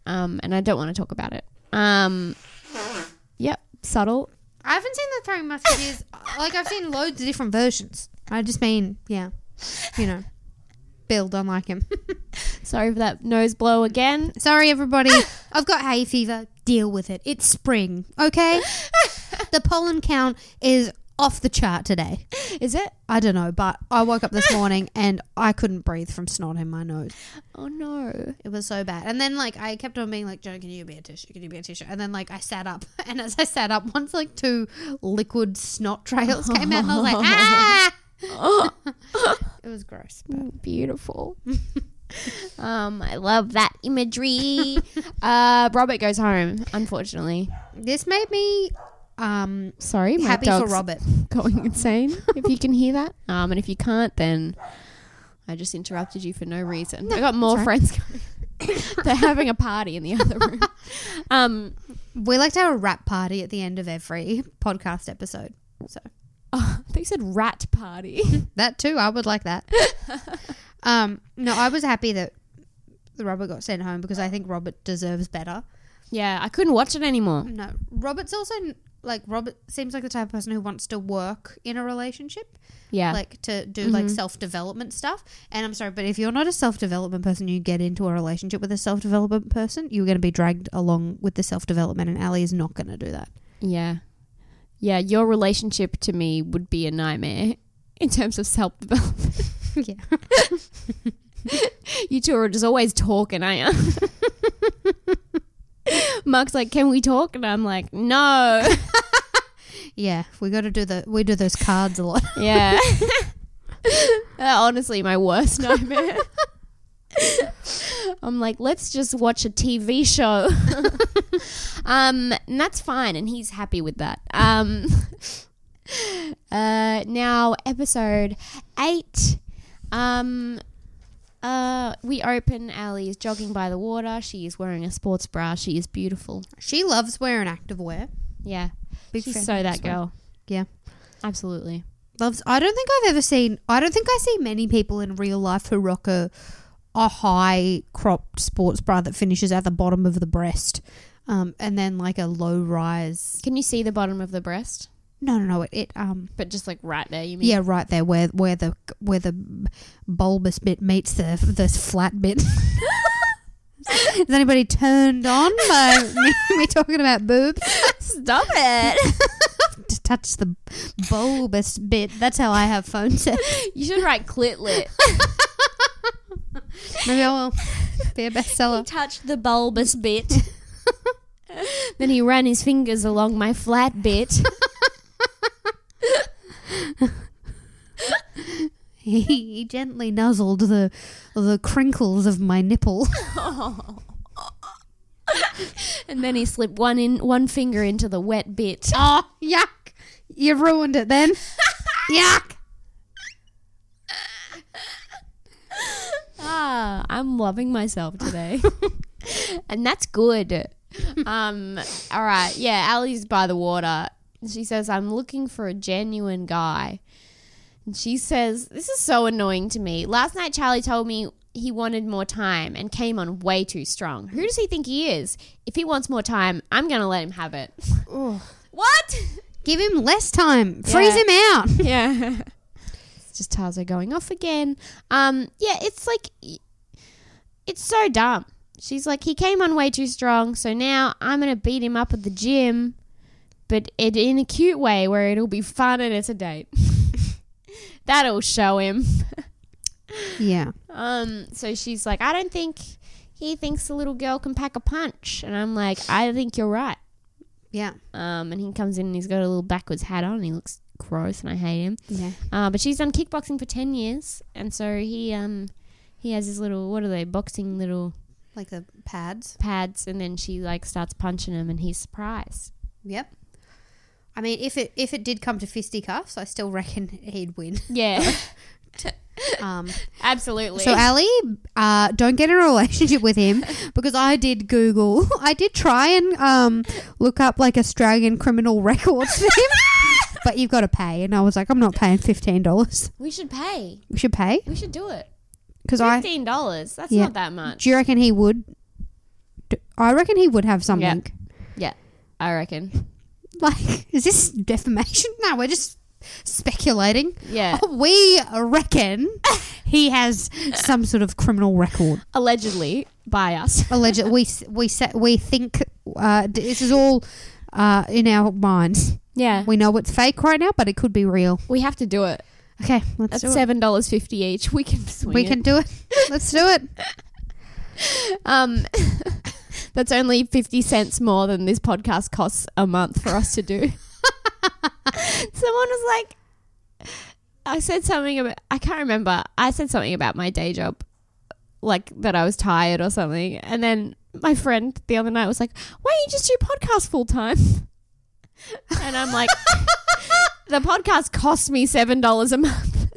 um, and I don't want to talk about it. Um, yep, subtle. I haven't seen the Three Musketeers. Like, I've seen loads of different versions. I just mean, yeah, you know, Bill, don't like him. Sorry for that nose blow again. Sorry, everybody. I've got hay fever. Deal with it. It's spring, okay? The pollen count is off the chart today. Is it? I don't know, but I woke up this morning and I couldn't breathe from snot in my nose. Oh, no. It was so bad. And then, like, I kept on being like, Joan, can you be a tissue? Can you be a tissue? And then, like, I sat up. And as I sat up, once, like, two liquid snot trails came out and I was like, ah! It was gross. But. Beautiful. um, I love that imagery. uh, Robert goes home, unfortunately. This made me... Um, Sorry, my happy for dog's Robert going insane. If you can hear that, um, and if you can't, then I just interrupted you for no reason. I got more right. friends coming. They're having a party in the other room. Um, we like to have a rap party at the end of every podcast episode. So, oh, I think you said rat party. That too, I would like that. um, no, I was happy that Robert got sent home because I think Robert deserves better. Yeah, I couldn't watch it anymore. No, Robert's also like Robert seems like the type of person who wants to work in a relationship. Yeah, like to do mm-hmm. like self development stuff. And I'm sorry, but if you're not a self development person, you get into a relationship with a self development person, you're going to be dragged along with the self development. And Ali is not going to do that. Yeah, yeah. Your relationship to me would be a nightmare in terms of self development. Yeah, you two are just always talking, aren't you? Mark's like, can we talk? And I'm like, no. Yeah, we got to do the we do those cards a lot. Yeah. Honestly, my worst nightmare. I'm like, let's just watch a T V show. um, and that's fine, and he's happy with that. Um, uh, now episode eight. Um. Uh, we open. Ali is jogging by the water. She is wearing a sports bra. She is beautiful. She loves wearing activewear. Yeah, Big she's fan so of that this girl. one. Yeah, absolutely. Loves. I don't think I've ever seen. I don't think I see many people in real life who rock a a high cropped sports bra that finishes at the bottom of the breast, um, and then like a low rise. Can you see the bottom of the breast? No, no, no. It, it um. But just like right there, you mean? Yeah, right there, where where the where the bulbous bit meets the the flat bit. Is anybody turned on by me, me talking about boobs? Stop it! To touch the bulbous bit. That's how I have phone sex. You should write clitlet. Maybe I will be a bestseller. He touched the bulbous bit. Then he ran his fingers along my flat bit. he, he gently nuzzled the the crinkles of my nipple. Oh. And then he slipped one in one finger into the wet bit. Oh, yuck. You ruined it then. Yuck. Ah, I'm loving myself today. And that's good. Um, all right. Yeah, Ali's by the water. She says, I'm looking for a genuine guy. And she says, this is so annoying to me. Last night, Charlie told me he wanted more time and came on way too strong. Who does he think he is? If he wants more time, I'm going to let him have it. Ugh. What? Give him less time. Freeze Yeah. him out. Yeah. It's just Tazo going off again. Um, yeah, it's like, it's so dumb. She's like, he came on way too strong, so now I'm going to beat him up at the gym, but it, in a cute way where it'll be fun and it's a date. That'll show him. Yeah. Um. So she's like, I don't think he thinks the little girl can pack a punch. And I'm like, I think you're right. Yeah. Um. And he comes in and he's got a little backwards hat on and he looks gross and I hate him. Yeah. Uh, but she's done kickboxing for ten years. And so he um he has his little, what are they, boxing little... Like the pads. pads, and then she like starts punching him and he's surprised. Yep. I mean, if it if it did come to fisticuffs, I still reckon he'd win. Yeah. um, Absolutely. so Ali, uh, don't get in a relationship with him because I did Google. I did try and um, look up like Australian criminal records for him, but you've got to pay. And I was like, I'm not paying fifteen dollars. We should pay. We should pay We should do it. because I. fifteen dollars. That's Yeah. not that much. Do you reckon he would? D- I reckon he would have something. Yeah, I reckon. Like, is this defamation? No, we're just speculating. Yeah. We reckon he has some sort of criminal record. Allegedly by us. Alleged. We we sa- we think uh, this is all uh, in our minds. Yeah. We know it's fake right now, but it could be real. We have to do it. Okay, let's That's do it. seven dollars fifty each. We can swing We it. can do it. Let's do it. Um, that's only fifty cents more than this podcast costs a month for us to do. Someone was like, I said something about, I can't remember. I said something about my day job, like that I was tired or something. And then my friend the other night was like, why don't you just do podcast full time? And I'm like, the podcast costs me seven dollars a month.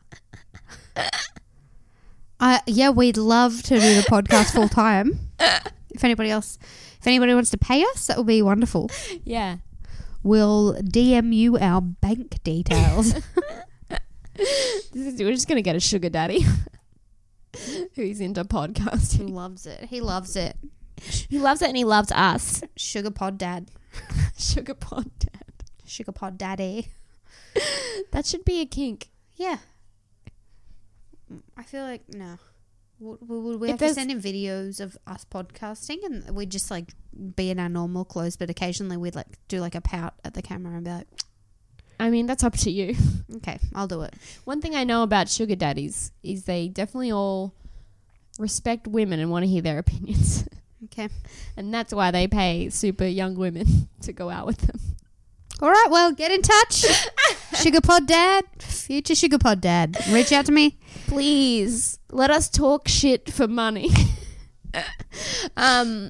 Uh, yeah, we'd love to do the podcast full time. If anybody else, if anybody wants to pay us, that would be wonderful. Yeah. We'll D M you our bank details. This is, we're just going to get a sugar daddy who's into He podcasting. loves it. He loves it. He loves it and he loves us. Sugar pod dad. Sugar pod dad. Sugar pod daddy. That should be a kink. Yeah. I feel like, no. Would, would we If have to there's- send in videos of us podcasting and we'd just like be in our normal clothes, but occasionally we'd like do like a pout at the camera and be like, I mean, that's up to you. okay, I'll do it. One thing I know about sugar daddies is they definitely all respect women and want to hear their opinions. Okay. And that's why they pay super young women to go out with them. All right, well, get in touch. Sugar pod dad, future sugar pod dad. Reach out to me. Please, let us talk shit for money. um,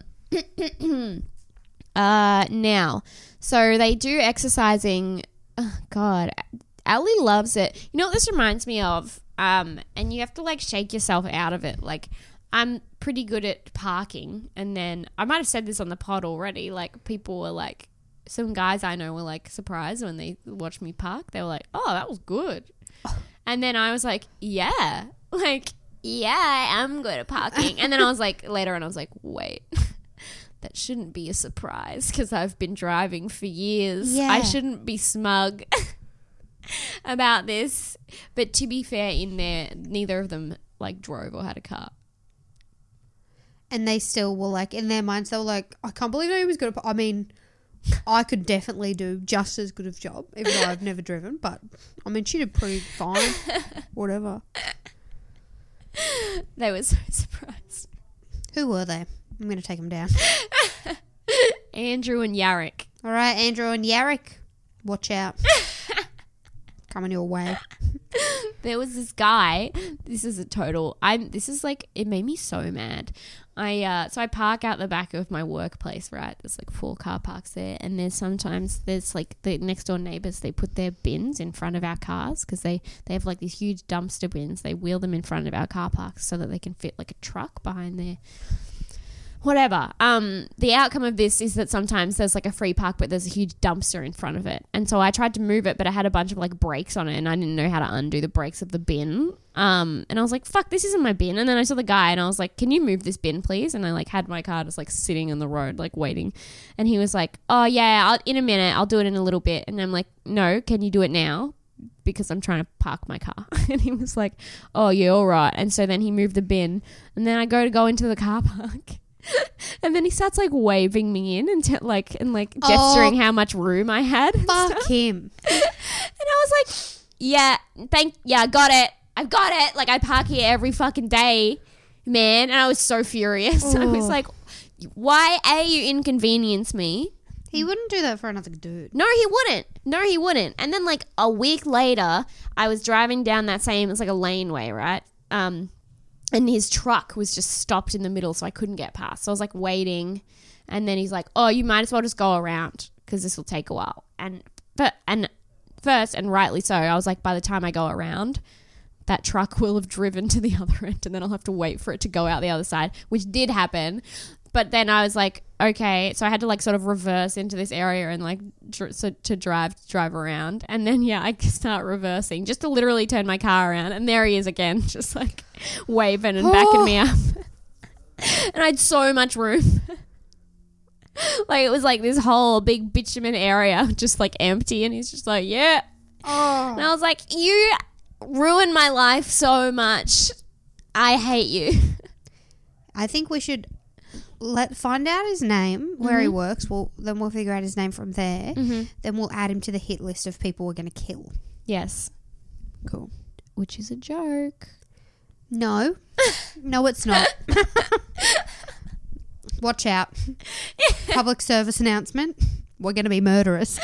uh, now, so they do exercising. Oh, God, Ali loves it. You know what this reminds me of? Um, and you have to like shake yourself out of it. Like, I'm pretty good at parking, and then I might have said this on the pod already. Like, people were like, some guys I know were like surprised when they watched me park. They were like, "Oh, that was good." And then I was like, "Yeah, like, yeah, I am good at parking." And then I was like, later on, I was like, "Wait, that shouldn't be a surprise because I've been driving for years. Yeah. I shouldn't be smug about this." But to be fair, in there, neither of them like drove or had a car. And they still were like, in their minds, they were like, I can't believe he was good at, I mean, I could definitely do just as good of a job, even though I've never driven. But, I mean, she did pretty fine. Whatever. They were so surprised. Who were they? I'm going to take them down. Andrew and Yarrick. All right, Andrew and Yarrick, watch out. Coming your way. There was this guy. This is a total. I'm. This is like it made me so mad. I uh, so I park out the back of my workplace. Right, there's like four car parks there, and there's sometimes there's like the next door neighbors. They put their bins in front of our cars because they they have like these huge dumpster bins. They wheel them in front of our car parks so that they can fit like a truck behind there. Whatever. Um, the outcome of this is that sometimes there's like a free park, but there's a huge dumpster in front of it. And so I tried to move it, but I had a bunch of like brakes on it and I didn't know how to undo the brakes of the bin. Um, and I was like, fuck, this isn't my bin. And then I saw the guy and I was like, can you move this bin, please? And I like had my car just like sitting on the road, like waiting. And he was like, oh yeah, I'll, in a minute, I'll do it in a little bit. And I'm like, no, can you do it now? Because I'm trying to park my car. And he was like, oh yeah, all right. And so then he moved the bin and then I go to go into the car park. And then he starts like waving me in and te- like and like gesturing Oh, how much room I had. and Fuck stuff. him. And I was like, yeah, thank, yeah, I got it. I've got it. Like I park here every fucking day, man. And I was so furious. I was Oh. like, why A, you inconvenience me? He wouldn't do that for another dude. No, he wouldn't. No, he wouldn't. And then like a week later, I was driving down that same, it's like a laneway, right? Um, and his truck was just stopped in the middle, so I couldn't get past. So I was like waiting, and then he's like, "Oh, you might as well just go around because this will take a while." And but and first, and rightly so, I was like, by the time I go around, that truck will have driven to the other end, and then I'll have to wait for it to go out the other side, which did happen. But then I was like, okay, so I had to like sort of reverse into this area and like dr- so to drive drive around, and then yeah, I start reversing just to literally turn my car around, and there he is again, just like waving and backing me up. And I had so much room. Like, it was like this whole big bitumen area just like empty, and he's just like, yeah. Oh. And I was like, you ruined my life so much. I hate you. I think we should let find out his name, where Mm-hmm. he works. We'll then we'll figure out his name from there. Mm-hmm. Then we'll add him to the hit list of people we're going to kill. Yes. Cool. Which is a joke. No. No, it's not. Watch out. Public service announcement. We're going to be murderers.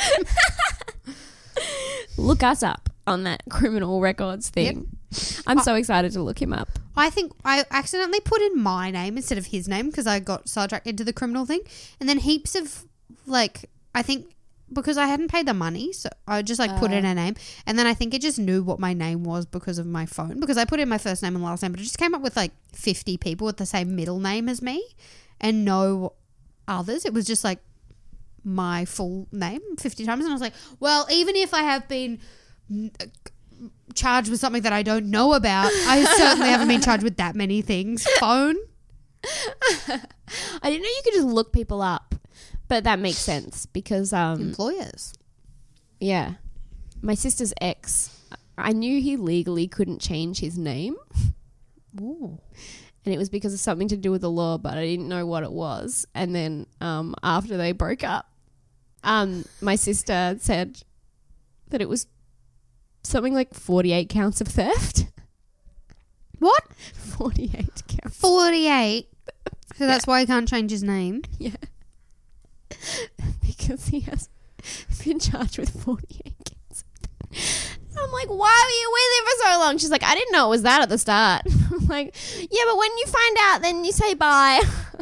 Look us up on that criminal records thing. Yep. I'm so excited to look him up. I think I accidentally put in my name instead of his name because I got sidetracked into the criminal thing. And then heaps of, like, I think because I hadn't paid the money, so I just, like, uh. put in a name. And then I think it just knew what my name was because of my phone. Because I put in my first name and last name, but it just came up with, like, fifty people with the same middle name as me and no others. It was just, like, my full name fifty times. And I was like, well, even if I have been charged with something that I don't know about, I certainly haven't been charged with that many things. Phone. I didn't know you could just look people up, but that makes sense because um employers. Yeah, my sister's ex, I knew he legally couldn't change his name. Ooh. And it was because of something to do with the law, but I didn't know what it was. And then um after they broke up, um my sister said that it was something like forty-eight counts of theft. What? forty-eight counts. forty-eight. So that's yeah. why he can't change his name? Yeah. Because he has been charged with forty-eight counts of theft. I'm like, why were you with him for so long? She's like, I didn't know it was that at the start. I'm like, yeah, but when you find out, then you say bye.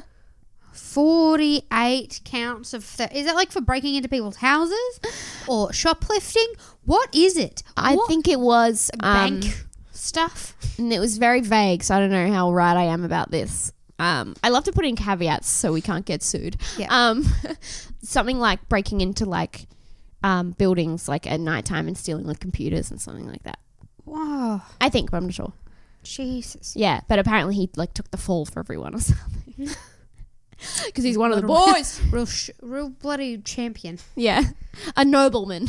forty-eight counts of theft. Is that like for breaking into people's houses or shoplifting? What is it? I what? think it was bank um, stuff. And it was very vague, so I don't know how right I am about this. Um, I love to put in caveats so we can't get sued. Yeah. Um, something like breaking into like um, buildings like at nighttime and stealing like computers and something like that. Wow. I think, but I'm not sure. Jesus. Yeah, but apparently he like took the fall for everyone or something. Because he's one of the boys. Real, sh- real bloody champion. Yeah. A nobleman.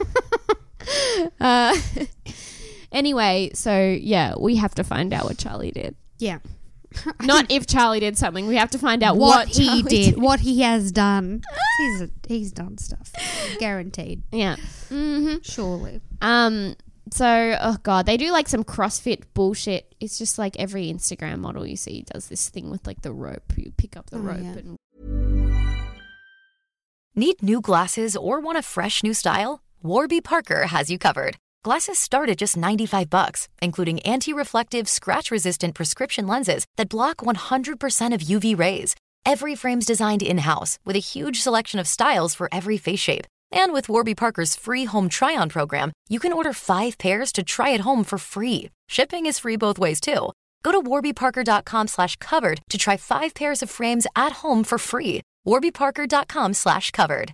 uh, anyway, so yeah, we have to find out what Charlie did. Yeah. Not if Charlie did something. We have to find out what, what he Charlie did, did. What he has done. He's, a, he's done stuff. Guaranteed. Yeah. Mm-hmm. Surely. Um. So, oh God, they do like some CrossFit bullshit. It's just like every Instagram model you see does this thing with like the rope. You pick up the oh, rope yeah. and... Need new glasses or want a fresh new style? Warby Parker has you covered. Glasses start at just ninety-five bucks, including anti-reflective, scratch-resistant prescription lenses that block one hundred percent of U V rays. Every frame's designed in-house with a huge selection of styles for every face shape. And with Warby Parker's free home try-on program, you can order five pairs to try at home for free. Shipping is free both ways, too. Go to warbyparker.com slash covered to try five pairs of frames at home for free. warbyparker.com slash covered.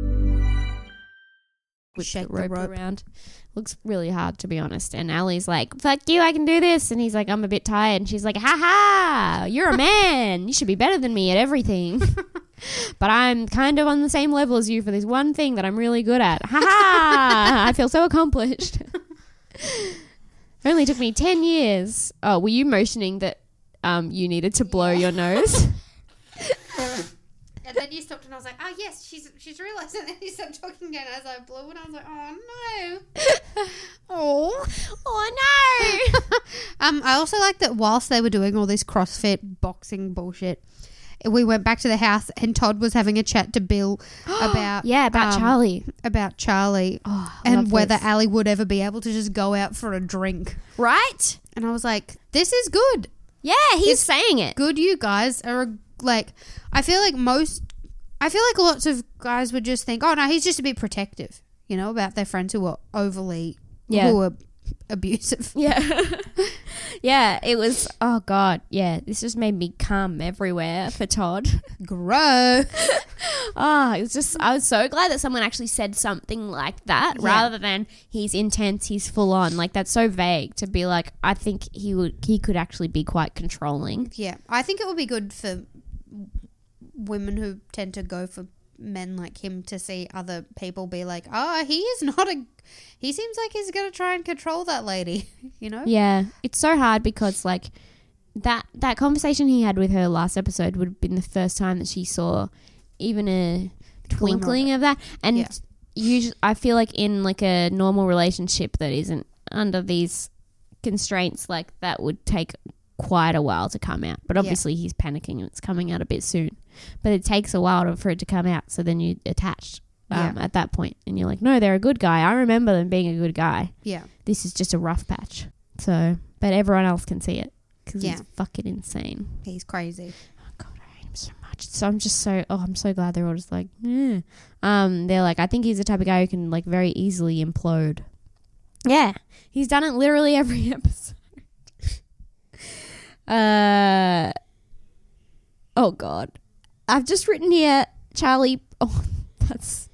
With Shake the rope, the rope around. Looks really hard, to be honest. And Allie's like, fuck you, I can do this. And he's like, I'm a bit tired. And she's like, ha ha, you're a man. You should be better than me at everything. But I'm kind of on the same level as you for this one thing that I'm really good at. Ha ha! I feel so accomplished. It only took me ten years. Oh, were you motioning that um, you needed to blow yeah. your nose? And then you stopped and I was like, oh yes, she's she's realised. And then you stopped talking again as I blew and I was like, oh no. oh. Oh no. um, I also like that whilst they were doing all this CrossFit boxing bullshit, we went back to the house and Todd was having a chat to Bill about yeah about um, Charlie about Charlie oh, and whether this. Ali would ever be able to just go out for a drink, right? And I was like, this is good. Yeah, he's it's saying it. Good, you guys are like. I feel like most. I feel like lots of guys would just think, oh no, he's just a bit protective, you know, about their friends who are overly, yeah. who are abusive. Yeah. Yeah, it was, oh God, yeah, this just made me cum everywhere for Todd. Gross. Oh, it was just, I was so glad that someone actually said something like that Yeah. rather than he's intense, he's full on. Like, that's so vague to be like, I think he would, he could actually be quite controlling. Yeah, I think it would be good for women who tend to go for men like him to see other people be like, oh, he is not a, he seems like he's going to try and control that lady, you know? Yeah, it's so hard because like that that conversation he had with her last episode would have been the first time that she saw even a twinkling of that. And Yeah. usually, I feel like in like a normal relationship that isn't under these constraints, like that would take quite a while to come out. But obviously, he's panicking and it's coming out a bit soon. But it takes a while for it to come out. So then you're attached um, Yeah. at that point, and you're like, no, they're a good guy. I remember them being a good guy. Yeah. This is just a rough patch. So, but everyone else can see it because Yeah. he's fucking insane. He's crazy. Oh God, I hate him so much. So I'm just so, oh, I'm so glad they're all just like, yeah. Um, they're like, I think he's the type of guy who can like very easily implode. Yeah, he's done it literally every episode. uh, oh God, I've just written here, Charlie. Oh, that's.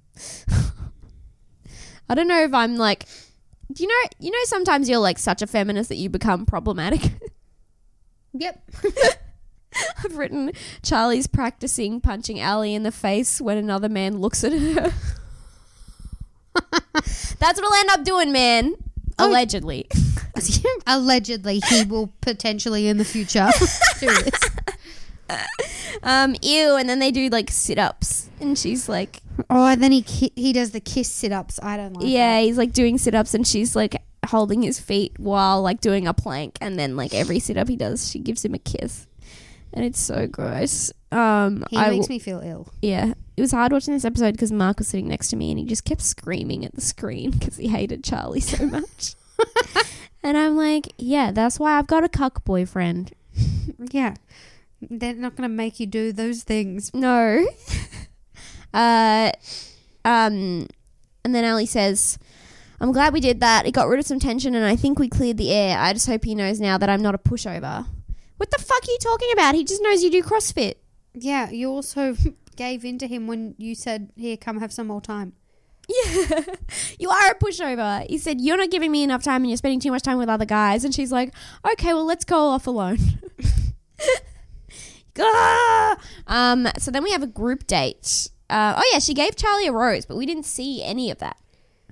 I don't know if I'm like. Do you know? You know, sometimes you're like such a feminist that you become problematic. Yep. I've written Charlie's practicing punching Ali in the face when another man looks at her. That's what he'll end up doing, man. Oh. Allegedly. Allegedly, he will potentially in the future do this. Um, ew, and then they do like sit-ups, and she's like, Oh, and then he ki- he does the kiss sit-ups. I don't like yeah, that. he's like doing sit-ups, and she's like holding his feet while like doing a plank, and then like every sit-up he does, she gives him a kiss, and it's so gross. Um, He I makes w- me feel ill. Yeah, it was hard watching this episode because Mark was sitting next to me and he just kept screaming at the screen because he hated Charlie so much. And I'm like, yeah, that's why I've got a cuck boyfriend. Yeah. They're not going to make you do those things. No. uh, um, and then Ali says, I'm glad we did that. It got rid of some tension and I think we cleared the air. I just hope he knows now that I'm not a pushover. What the fuck are you talking about? He just knows you do CrossFit. Yeah, you also gave in to him when you said, here, come have some more time. Yeah, you are a pushover. He said, you're not giving me enough time and you're spending too much time with other guys. And she's like, okay, well, let's go off alone. Ah! Um, so then we have a group date. Uh, oh, yeah, she gave Charlie a rose, but we didn't see any of that.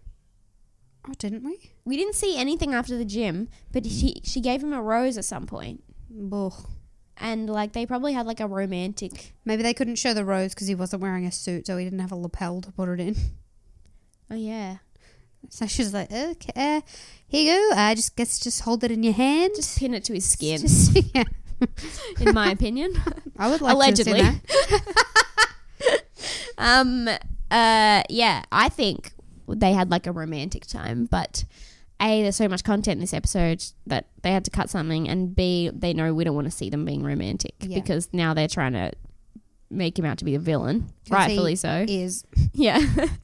Oh, didn't we? We didn't see anything after the gym, but she, she gave him a rose at some point. Ugh. And, like, they probably had, like, a romantic... Maybe they couldn't show the rose because he wasn't wearing a suit, so he didn't have a lapel to put it in. Oh, yeah. So she was like, okay, uh, here you go. I just guess just hold it in your hand. Just pin it to his skin, Just, yeah. in my opinion. I would like Allegedly. to have seen that. um, uh, yeah, I think they had, like, a romantic time, but... A, there's so much content in this episode that they had to cut something, and B, they know we don't want to see them being romantic Yeah. because now they're trying to make him out to be a villain, 'Cause rightfully he so. Is. Yeah.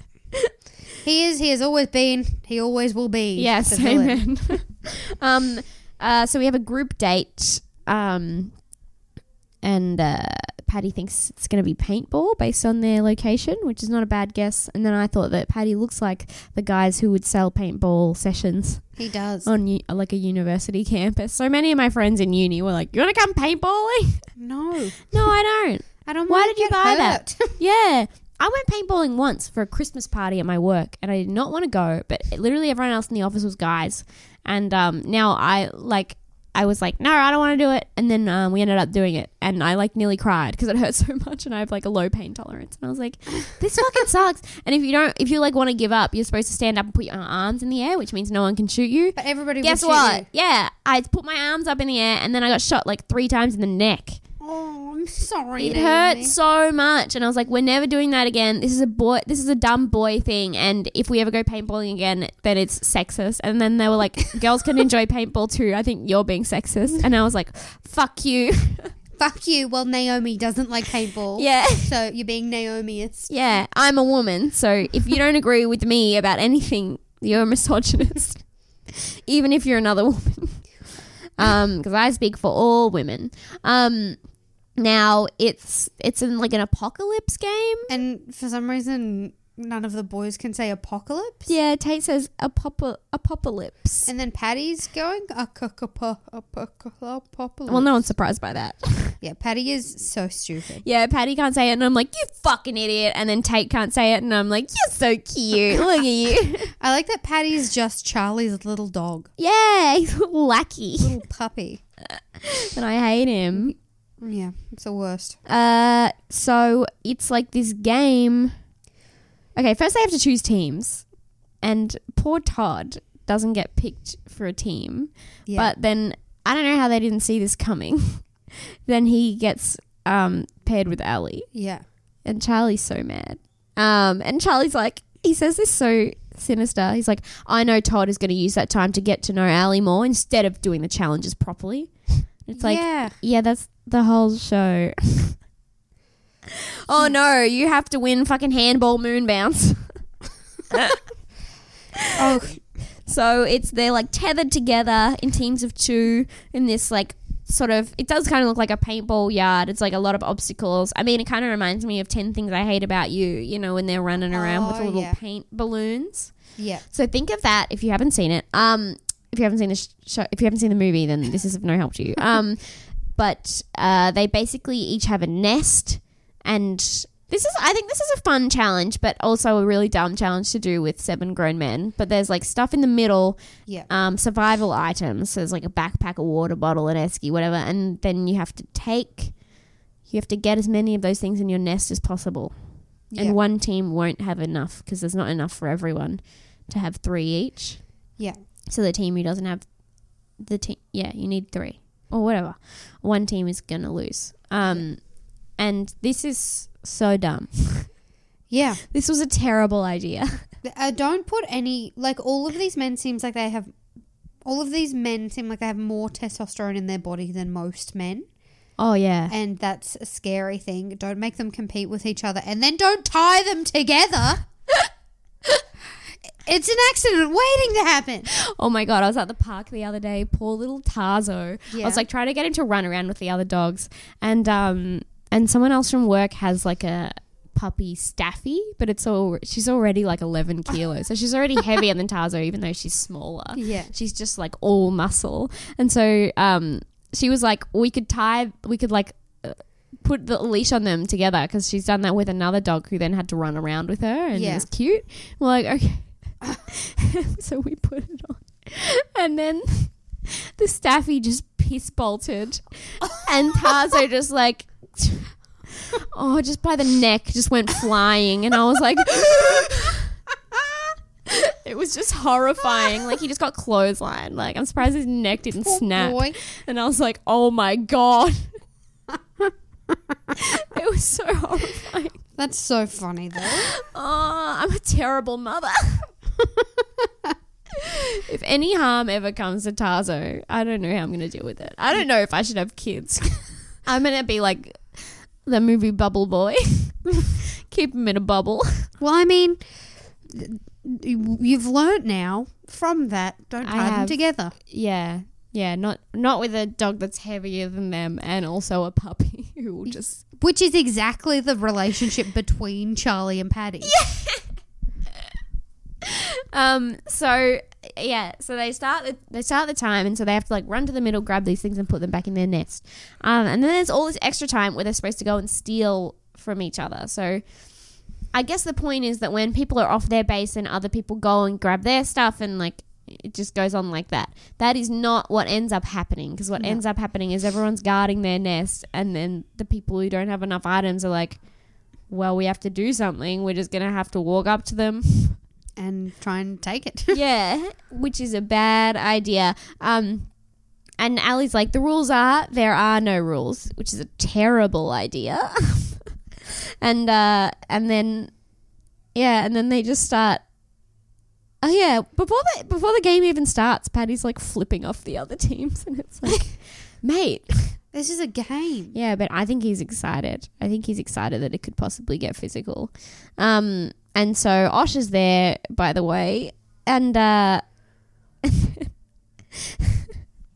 He is. He has always been. He always will be. Yes, the villain. amen. um, uh, so we have a group date, um, and uh, Patty thinks it's going to be paintball based on their location, which is not a bad guess. And then I thought that Patty looks like the guys who would sell paintball sessions He does. on u- like a university campus. So many of my friends in uni were like, "You want to come paintballing?" No. No, I don't. I don't Why wanna did you get buy hurt. that? Yeah. I went paintballing once for a Christmas party at my work and I did not want to go, but literally everyone else in the office was guys. And um, now I like, I was like, no, I don't want to do it. And then um, we ended up doing it and I like nearly cried because it hurt so much and I have like a low pain tolerance. And I was like, this fucking sucks. And if you don't, if you like want to give up, you're supposed to stand up and put your arms in the air, which means no one can shoot you. But everybody Guess would shoot what? you. Yeah. I put my arms up in the air and then I got shot like three times in the neck. Oh, I'm sorry. It Naomi. hurt so much, and I was like, "We're never doing that again. This is a boy. This is a dumb boy thing. And if we ever go paintballing again, then it's sexist." And then they were like, "Girls can enjoy paintball too. I think you're being sexist." And I was like, "Fuck you." Fuck you. Well, Naomi doesn't like paintball. Yeah, So you're being Naomiist. yeah. I'm a woman, so if you don't agree with me about anything, you're a misogynist, even if you're another woman. Um, because I speak for all women. Um, now it's it's in like an apocalypse game. And for some reason, none of the boys can say apocalypse. Yeah, Tate says apopo- apocalypse. And then Patty's going apocalypse. Well, no one's surprised by that. Yeah, Patty is so stupid. Yeah, Patty can't say it, and I'm like, you fucking idiot. And then Tate can't say it, and I'm like, you're so cute. Look at you. I like that Patty's just Charlie's little dog. Yeah, he's a little lackey. Little puppy. And I hate him. Yeah, it's the worst. Uh, so it's like this game. Okay, first they have to choose teams, and poor Todd doesn't get picked for a team. Yeah. But then I don't know how they didn't see this coming. Then he gets um paired with Allie, Yeah. and Charlie's so mad. Um, and Charlie's like, he says this so sinister. He's like, I know Todd is going to use that time to get to know Allie more instead of doing the challenges properly. It's like, Yeah. yeah, that's the whole show. Oh no, you have to win fucking handball moon bounce. Oh, So it's they're like tethered together in teams of two in this like sort of, it does kind of look like a paintball yard. It's like a lot of obstacles. I mean, it kind of reminds me of ten Things I Hate About You, you know, when they're running around with Oh, the little yeah. paint balloons. yeah. So think of that if you haven't seen it. Um, if you haven't seen the sh- show, if you haven't seen the movie, then this is of no help to you. Um, but uh, they basically each have a nest, and this is, I think this is a fun challenge, but also a really dumb challenge to do with seven grown men. But there's like stuff in the middle, Yeah. um, survival items. So there's like a backpack, a water bottle, an esky, whatever, and then you have to take, you have to get as many of those things in your nest as possible. Yeah. And one team won't have enough because there's not enough for everyone to have three each. Yeah. So the team who doesn't have the team, yeah, you need three or whatever. One team is gonna lose. Um, and this is so dumb. Yeah. This was a terrible idea. Uh, don't put any, like, all of these men seems like they have, all of these men seem like they have more testosterone in their body than most men. Oh yeah, And that's a scary thing. Don't make them compete with each other. And then don't tie them together. It's an accident waiting to happen. oh my god, I was at the park the other day. Poor little Tarzo. Yeah. I was like trying to get him to run around with the other dogs, and um, and someone else from work has like a puppy Staffy, but it's all she's already like eleven kilos, so she's already heavier than Tarzo, even though she's smaller. Yeah. She's just like all muscle, and so um, she was like, we could tie, we could like. Uh, put the leash on them together because she's done that with another dog who then had to run around with her, and Yeah. it was cute. We're like, okay. So we put it on, and then the Staffy just piss bolted, and Tarzo just like, oh, just by the neck just went flying, and I was like, it was just horrifying. Like he just got clotheslined. Like I'm surprised his neck didn't Poor snap. boy. And I was like, oh my god. It was so horrifying. That's so funny, though. Oh, I'm a terrible mother. If any harm ever comes to Tarzo, I don't know how I'm going to deal with it. I don't know if I should have kids. I'm going to be like the movie Bubble Boy. Keep him in a bubble. Well, I mean, you've learnt now from that. Don't I tie them have. together. Yeah. Yeah, not not with a dog that's heavier than them and also a puppy who will just... Which is exactly the relationship between Charlie and Patty. Um. So yeah. So they start the, they start the time, and so they have to like run to the middle, grab these things, and put them back in their nest. Um. And then there's all this extra time where they're supposed to go and steal from each other. So I guess the point is that when people are off their base and other people go and grab their stuff, and like it just goes on like that. That is not what ends up happening, because what No. ends up happening is everyone's guarding their nest, and then the people who don't have enough items are like, well, we have to do something. We're just gonna have to walk up to them. And try and take it. Yeah, which is a bad idea. Um, and Allie's like, the rules are there are no rules, which is a terrible idea. and uh, and then yeah, and then they just start. Oh yeah, before the before the game even starts, Patty's like flipping off the other teams, and it's like, mate. This is a game. Yeah, but I think he's excited. I think he's excited that it could possibly get physical. Um, and so Osh is there, by the way, and uh,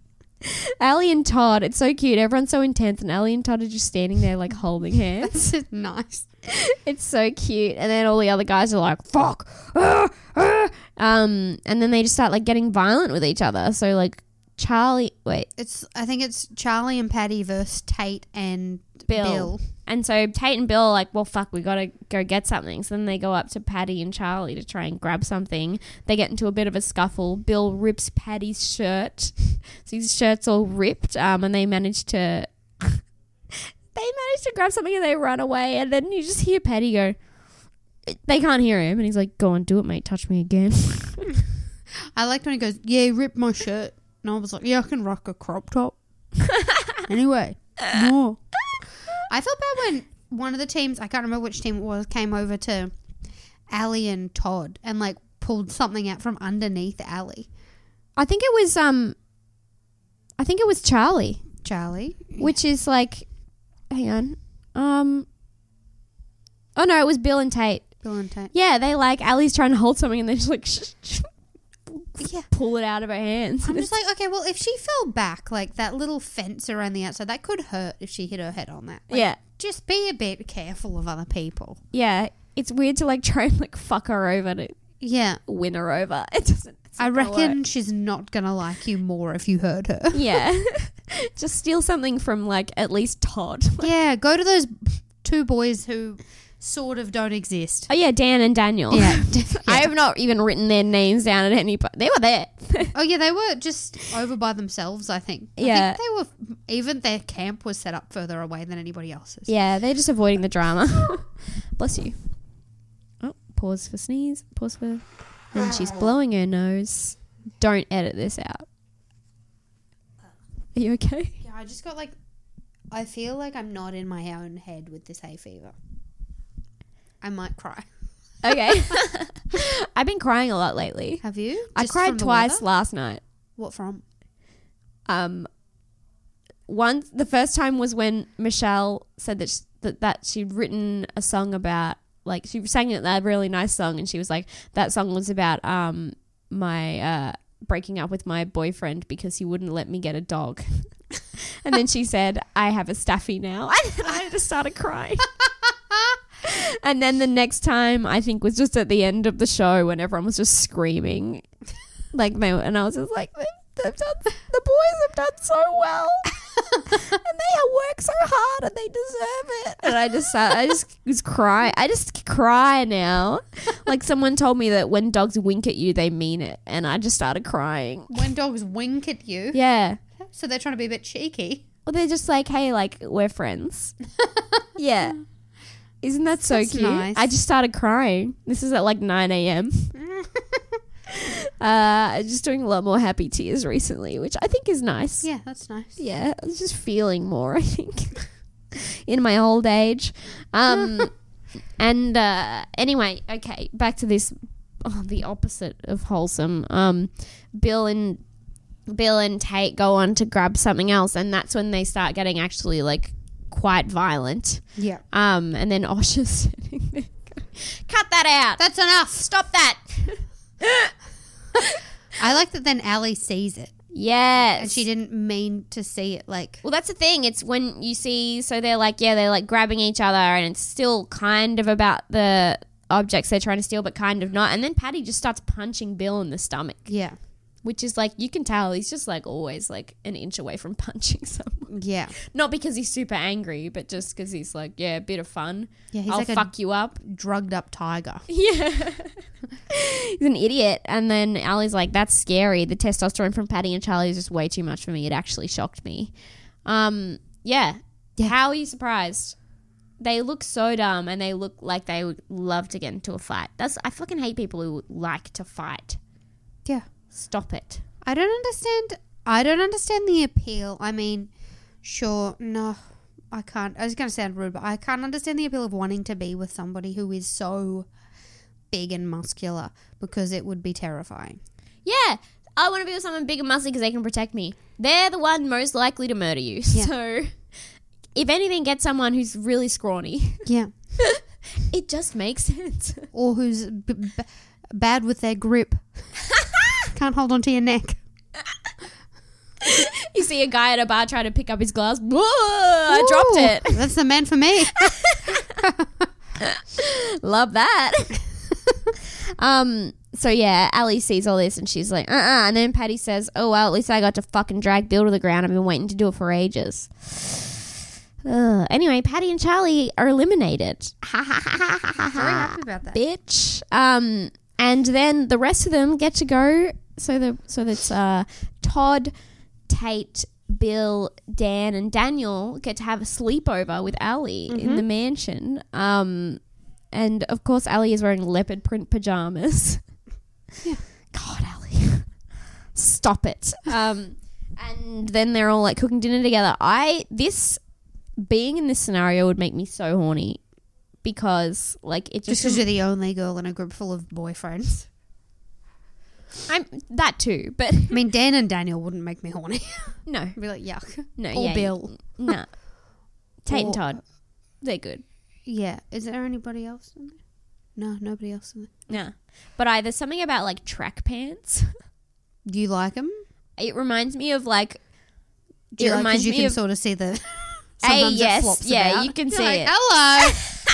Allie and Todd, it's so cute. Everyone's so intense, and Allie and Todd are just standing there like holding hands. That's nice. It's so cute. And then all the other guys are like, fuck. Ah, ah. Um, and then they just start like getting violent with each other. So like Charlie, wait. It's I think it's Charlie and Patty versus Tate and Bill. Bill. And so Tate and Bill are like, well, fuck, we got to go get something. So then they go up to Patty and Charlie to try and grab something. They get into a bit of a scuffle. Bill rips Patty's shirt. So his shirt's all ripped. Um, and they manage to... they manage to grab something and they run away. And then you just hear Patty go... They can't hear him. And he's like, go on, do it, mate. Touch me again. I liked when he goes, yeah, rip my shirt. And I was like, yeah, I can rock a crop top. Anyway, more. I felt bad when one of the teams, I can't remember which team it was, came over to Allie and Todd and like pulled something out from underneath Allie. I think it was um I think it was Charlie. Charlie. Which is like hang on. Um Oh no, it was Bill and Tate. Bill and Tate. Yeah, they like Allie's trying to hold something and they just like sh- sh- Yeah. pull it out of her hands. I'm just like, okay, well, if she fell back, like that little fence around the outside, that could hurt if she hit her head on that. Like, yeah. Just be a bit careful of other people. Yeah. It's weird to like try and like fuck her over to Yeah. win her over. It doesn't it's I not gonna reckon work. she's not going to like you more if you hurt her. Yeah. Just steal something from like at least Todd. Yeah, go to those two boys who sort of don't exist. Oh yeah, Dan and Daniel. Yeah. I have not even written their names down at any point. They were there. Oh yeah, they were just over by themselves, I think. Yeah. I think they were, even their camp was set up further away than anybody else's. Yeah, they're just avoiding the drama. Bless you. Oh, pause for sneeze. Pause for... And she's blowing her nose. Don't edit this out. Are you okay? Yeah, I just got like, I feel like I'm not in my own head with this hay fever. I might cry. Okay. I've been crying a lot lately. Have you? I Just cried from the twice weather? last night. What from? Um, one the first time was when Michelle said that sh- that, that she'd written a song about, like, she sang it, that really nice song, and she was like, that song was about um my uh breaking up with my boyfriend because he wouldn't let me get a dog. And then she said, I have a staffy now. And I just started crying. And then the next time, I think, was just at the end of the show when everyone was just screaming. Like, they, and I was just like, they've, they've done, the boys have done so well. And they work so hard and they deserve it. And I just uh, I just was crying. I just cry now. Like, someone told me that when dogs wink at you, they mean it. And I just started crying. When dogs wink at you? Yeah. So they're trying to be a bit cheeky. Well, they're just like, hey, like, we're friends. Yeah. Isn't that so That's cute? nice. I just started crying. This is at like nine a.m. uh, just doing a lot more happy tears recently, which I think is nice. Yeah, that's nice. Yeah, I was just feeling more, I think, in my old age. Um, and uh, anyway, okay, back to this, oh, the opposite of wholesome. Um, Bill and Bill and Tate go on to grab something else, and that's when they start getting actually like quite violent. Yeah. Um, and then Osha's sitting there going, cut that out. That's enough. Stop that. I like that then Allie sees it. Yes. And she didn't mean to see it. Like, Well, that's the thing. It's when you see, so they're like, yeah, they're like grabbing each other, and it's still kind of about the objects they're trying to steal, but kind of not. And then Patty just starts punching Bill in the stomach, yeah. which is like, you can tell he's just like always like an inch away from punching someone. Yeah. Not because he's super angry, but just because he's like, yeah, a bit of fun. Yeah, he's I'll like a fuck you up. drugged up tiger. Yeah. He's an idiot. And then Allie's like, that's scary. The testosterone from Patty and Charlie is just way too much for me. It actually shocked me. Um, yeah. Yeah. How are you surprised? They look so dumb, and they look like they would love to get into a fight. That's I fucking hate people who like to fight. Yeah. Stop it. I don't understand. I don't understand the appeal. I mean, sure, no, I can't. I was going to sound rude, but I can't understand the appeal of wanting to be with somebody who is so big and muscular, because it would be terrifying. Yeah. I want to be with someone big and muscly because they can protect me. They're the one most likely to murder you. Yeah. So if anything, get someone who's really scrawny. Yeah. It just makes sense. Or who's b- b- bad with their grip. Can't hold onto your neck. You see a guy at a bar trying to pick up his glass. Whoa, I dropped it. That's the man for me. Love that. um. So yeah, Ali sees all this and she's like, uh-uh. And then Patty says, oh, well, at least I got to fucking drag Bill to the ground. I've been waiting to do it for ages. Ugh. Anyway, Patty and Charlie are eliminated. Very happy about that. Bitch. Um. And then the rest of them get to go. So the so that's uh Todd, Tate, Bill, Dan, and Daniel get to have a sleepover with Ali mm-hmm. in the mansion. Um, and of course, Ali is wearing leopard print pajamas. Yeah. God, Ali, stop it. Um, and then they're all like cooking dinner together. I this being in this scenario would make me so horny because like it just just because you're the only girl in a group full of boyfriends. I'm that too, but I mean, Dan and Daniel wouldn't make me horny. No, I'd be like yuck. No, or yeah, Bill. No, Tate or, and Todd, they're good. Yeah, is there anybody else in there? No, nobody else in there. No, but I there's something about like track pants. Do you like them? It reminds me of like. Do it you like, reminds you me can of sort of see the. Hey, Sometimes yes, it flops yeah, about. you can You're see like, it. Hello.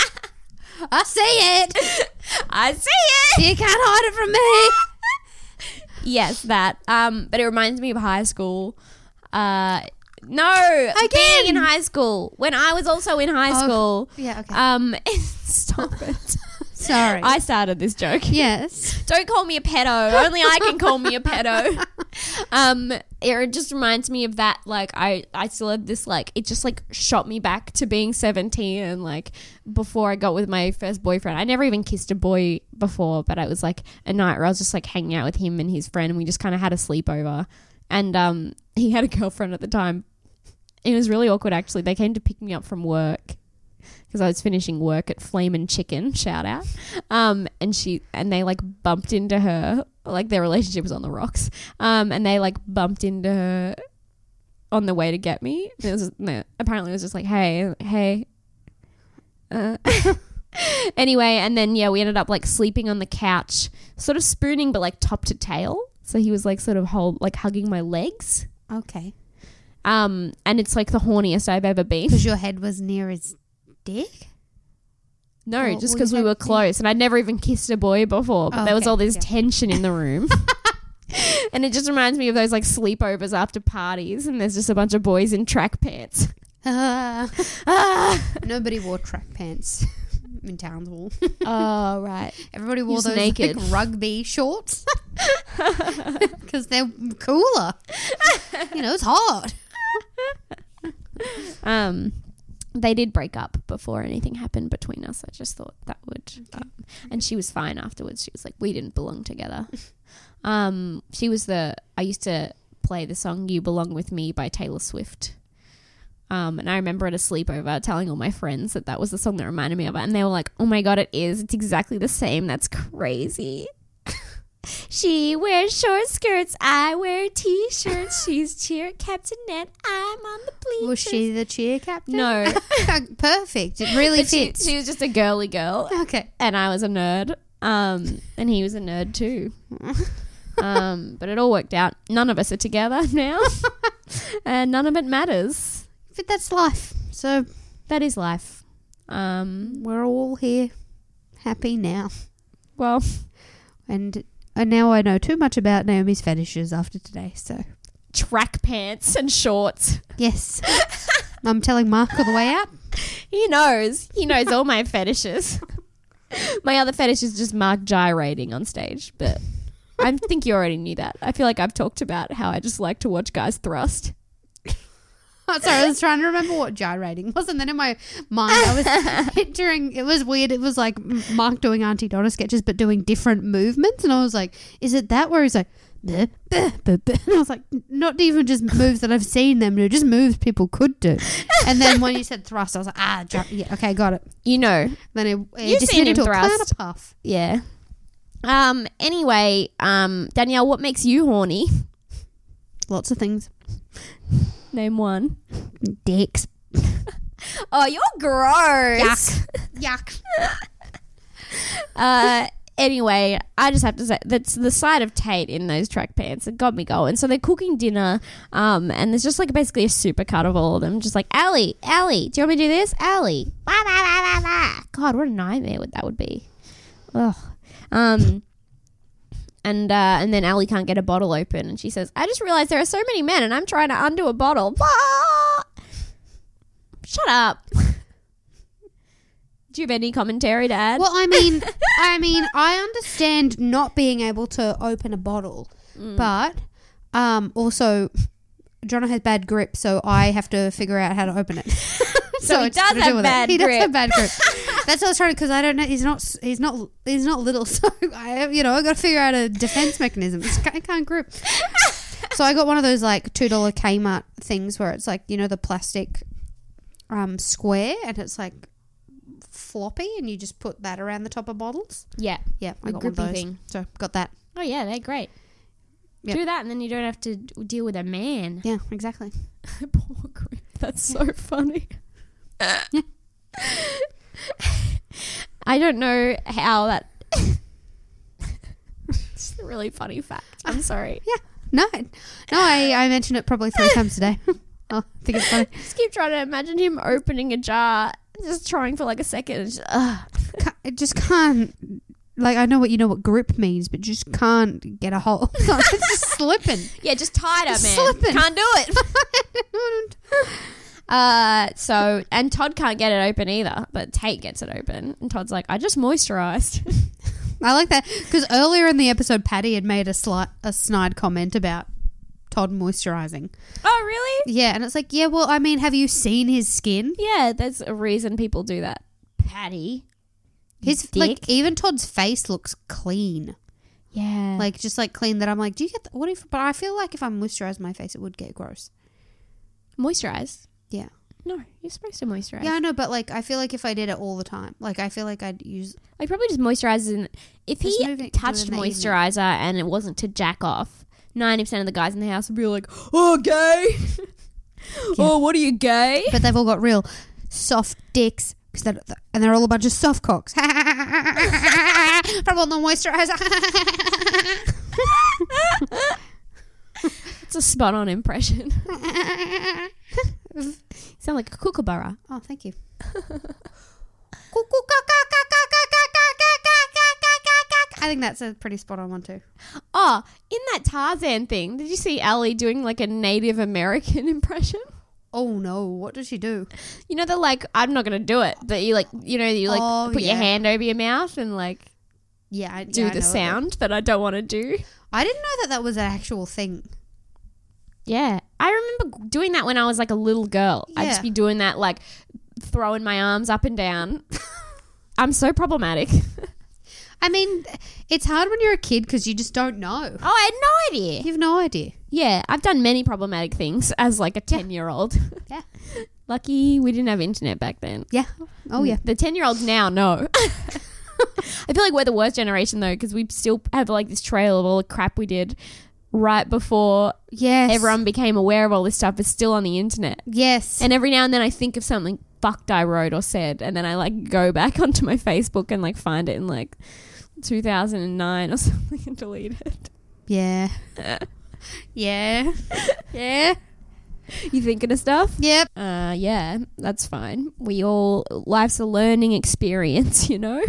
I see it. I see it. You can't hide it from me. Yes, that. Um, but it reminds me of high school. Uh, no, Again. being in high school when I was also in high Oh, school. yeah, okay. Um, stop it. Sorry. I started this joke. Yes. Don't call me a pedo. Only I can call me a pedo. Um, it just reminds me of that. Like, I, I still had this, like, it just, like, shot me back to being seventeen and, like, before I got with my first boyfriend. I never even kissed a boy before, but it was, like, a night where I was just, like, hanging out with him and his friend, and we just kind of had a sleepover. And um, he had a girlfriend at the time. It was really awkward, actually. They came to pick me up from work because I was finishing work at Flamin' Chicken, shout out. Um, and she and they like bumped into her, like their relationship was on the rocks. Um, and they like bumped into her on the way to get me. It was no, apparently it was just like, hey, hey. Uh. Anyway, and then yeah, we ended up like sleeping on the couch, sort of spooning, but like top to tail. So he was like sort of hold like hugging my legs. Okay. Um, and it's like the horniest I've ever been. Because your head was near his dick? No, Or just we because we had- were close, and I'd never even kissed a boy before, but Oh, there was okay, all this yeah. tension in the room. And it just reminds me of those like sleepovers after parties, and there's just a bunch of boys in track pants. Uh, Ah. nobody wore track pants in Townsville. Oh, right. Everybody wore Just those naked. like rugby shorts because they're cooler. You know, it's hot. Um, they did break up before anything happened between us. I just thought that would, um, and she was fine afterwards. She was like, we didn't belong together. Um, she was the, I used to play the song You Belong With Me by Taylor Swift. Um, and I remember at a sleepover telling all my friends that that was the song that reminded me of it. And they were like, oh my God, it is. It's exactly the same. That's crazy. She wears short skirts. I wear t-shirts. She's cheer captainette. I'm on the bleachers. Was she the cheer captain? No. Perfect. It really But she, fits. she was just a girly girl. Okay. And I was a nerd. Um, and he was a nerd too. um, but it all worked out. None of us are together now. And none of it matters. But that's life. So That is life. Um, we're all here happy now. well, And, and now I know too much about Naomi's fetishes after today. So, track pants and shorts. yes. I'm telling Mark all the way out. He knows. He knows all my fetishes. My other fetish is just Mark gyrating on stage, but I think you already knew that. I feel like I've talked about how I just like to watch guys thrust. Oh, sorry, I was trying to remember what gyrating was, and then in my mind I was picturing, it was weird, it was like Mark doing Auntie Donna sketches but doing different movements, and I was like, is it that where he's like, bleh, bleh, bleh, bleh. And I was like, not even just moves that I've seen them do, just moves people could do. And then when you said thrust, I was like, ah, gy- yeah, okay, got it. You know. Then it, it You've just seen went him into a thrust. clown puff. Yeah. Um. Anyway, um, Danielle, what makes you horny? Lots of things. Name one. Dicks. Oh, you're gross. Yuck. Yuck. Uh. Anyway, I just have to say that's the sight of Tate in those track pants. It got me going. So they're cooking dinner, um, and there's just like basically a super cut of all of them. Just like, Allie, Allie, do you want me to do this? Allie. Bah, bah, bah, bah, bah. God, what a nightmare would that would be. Ugh. Um, and uh, and then Allie can't get a bottle open, and she says, I just realized there are so many men, and I'm trying to undo a bottle. Bah! Shut up. Do you have any commentary to add? Well, I mean, I mean, I understand not being able to open a bottle, mm. but um, also, Jono has bad grip, so I have to figure out how to open it. so, so he does have bad it. grip. He does have bad grip. That's what I was trying to, because I don't know. He's not. He's not. He's not little. So I, you know, I got to figure out a defense mechanism. I can't grip. So I got one of those like two dollar Kmart things where it's like, you know, the plastic um square, and it's like floppy, and you just put that around the top of bottles. Yeah. Yeah, I the got one of those. thing. So got that. Oh, yeah, they're great. Yep. Do that, and then you don't have to d- deal with a man. Yeah, exactly. Poor grip. That's so funny. Yeah. I don't know how that... It's a really funny fact. I'm sorry. Yeah. No. No, I, I mentioned it probably three times today. Oh, I think it's funny. Just keep trying to imagine him opening a just just trying for like a second. And just, uh. It just can't. Like, I know what you know what grip means, but just can't get a hold. It's just slipping. Yeah, just tighter, just man. Slipping. Can't do it. uh, so, and Todd can't get it open either, but Tate gets it open. And Todd's like, I just moisturised. I like that because earlier in the episode, Patty had made a slight, a snide comment about Todd moisturising. Oh, really? Yeah, and it's like, yeah, well, I mean, have you seen his skin? Yeah, there's a reason people do that. Patty. His dick. like even Todd's face looks clean. Yeah. Like just like clean that I'm like, do you get the, what if but I feel like if I moisturize my face it would get gross. Moisturize? Yeah. No, you're supposed to moisturize. Yeah, I know, but like I feel like if I did it all the time, like I feel like I'd use I probably just moisturizes in if Just he moving- touched doing the moisturizer and it wasn't to jack off, ninety percent of the guys in the house would be like, "Oh, gay." Oh, what are you, gay? but they've all got real soft dicks. Cause they're, and they're all a bunch of soft cocks. From all the moisturizer. It's a spot on impression. You sound like a kookaburra. Oh, thank you. I think that's a pretty spot on one too. Oh, in that Tarzan thing, did you see Allie doing like a Native American impression? Oh no, what does she do? You know, they're like, I'm not going to do it. But you like, you know, you like Oh, put yeah. your hand over your mouth and like Yeah, I do yeah, I the know it. sound that I don't want to do. I didn't know that that was an actual thing. Yeah. I remember doing that when I was like a little girl. I'd just Yeah. be doing that, like throwing my arms up and down. I'm so problematic. I mean, it's hard when you're a kid because you just don't know. Oh, I had no idea. You have no idea. Yeah, I've done many problematic things as like a ten-year-old. Yeah. Lucky we didn't have internet back then. Yeah. Oh, yeah. The ten-year-olds now know. I feel like we're the worst generation though because we still have like this trail of all the crap we did right before Yes. everyone became aware of all this stuff. It's still on the internet. Yes. And every now and then I think of something fucked I wrote or said and then I like go back onto my Facebook and like find it in like two thousand nine or something and delete it. Yeah. Yeah. Yeah. You thinking of stuff? Yep. Uh, yeah, that's fine. We all, life's a learning experience, you know?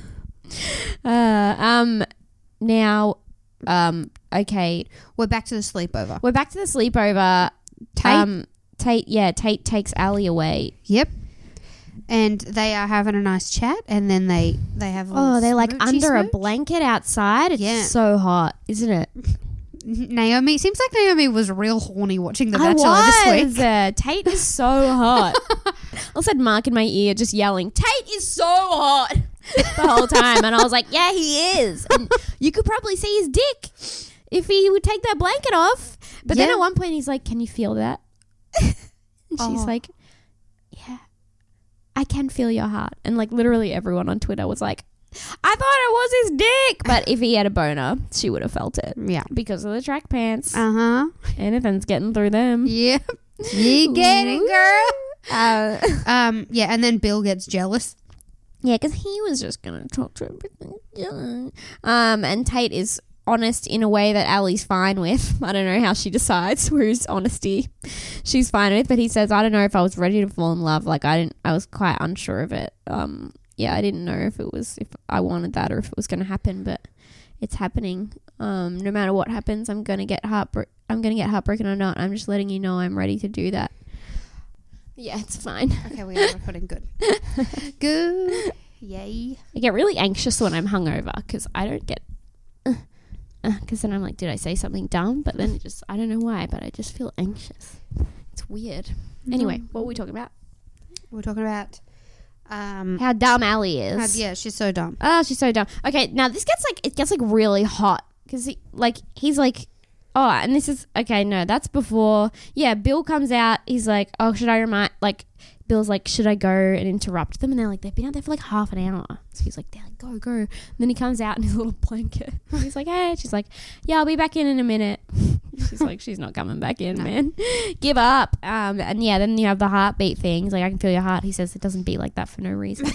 uh, um, now, um, okay, We're back to the sleepover. we're back to the sleepover. Tate? Um, Tate, yeah, Tate takes Allie away. Yep. And they are having a nice chat, and then they they have. A Oh, little they're like smoochy under a smooch. blanket outside. It's Yeah. so hot, isn't it? Naomi seems like Naomi was real horny watching The I Bachelor this was. week. Uh, Tate is so hot. I also had Mark in my ear just yelling, Tate is so hot the whole time. And I was like, yeah, he is. And you could probably see his dick if he would take that blanket off. But then Yeah. at one point he's like, can you feel that? And she's Oh. like, yeah, I can feel your heart. And like literally everyone on Twitter was like, I thought it was his dick. But if he had a boner, she would have felt it. Yeah. Because of the track pants. Uh huh. Anything's getting through them. Yep. You get it, girl. Uh, Um. Yeah. And then Bill gets jealous Yeah, because he was just going to talk to everything. Yeah. Um, and Tate is honest in a way that Ali's fine with. I don't know how she decides whose honesty she's fine with, but he says, I don't know if I was ready to fall in love. Like, I didn't, I was quite unsure of it. Um, yeah, I didn't know if it was, if I wanted that or if it was going to happen, but it's happening. Um, no matter what happens, I'm going to get heartbro- I'm going to get heartbroken or not. I'm just letting you know I'm ready to do that. Yeah, it's fine. Okay, we are recording. Good. Good. Yay. I get really anxious when I'm hungover because I don't get... Because uh, uh, then I'm like, did I say something dumb? But then it just... I don't know why, but I just feel anxious. It's weird. Mm. Anyway, what were we talking about? We're talking about... Um, how dumb Ali is. how, yeah, she's so dumb. Oh, she's so dumb. Okay, now this gets like... It gets like really hot. Because he, like, he's like... Oh, and this is, okay, no, that's before, yeah, Bill comes out, he's like, oh, should I remind, like, Bill's like, should I go and interrupt them? And they're like, they've been out there for like half an hour. So he's like, they're like, go, go. And then he comes out in his little blanket. And he's like, hey, she's like, yeah, I'll be back in in a minute. She's like, she's not coming back in, no. man. Give up. Um, and yeah, then you have the heartbeat thing. He's like, I can feel your heart. He says it doesn't beat like that for no reason.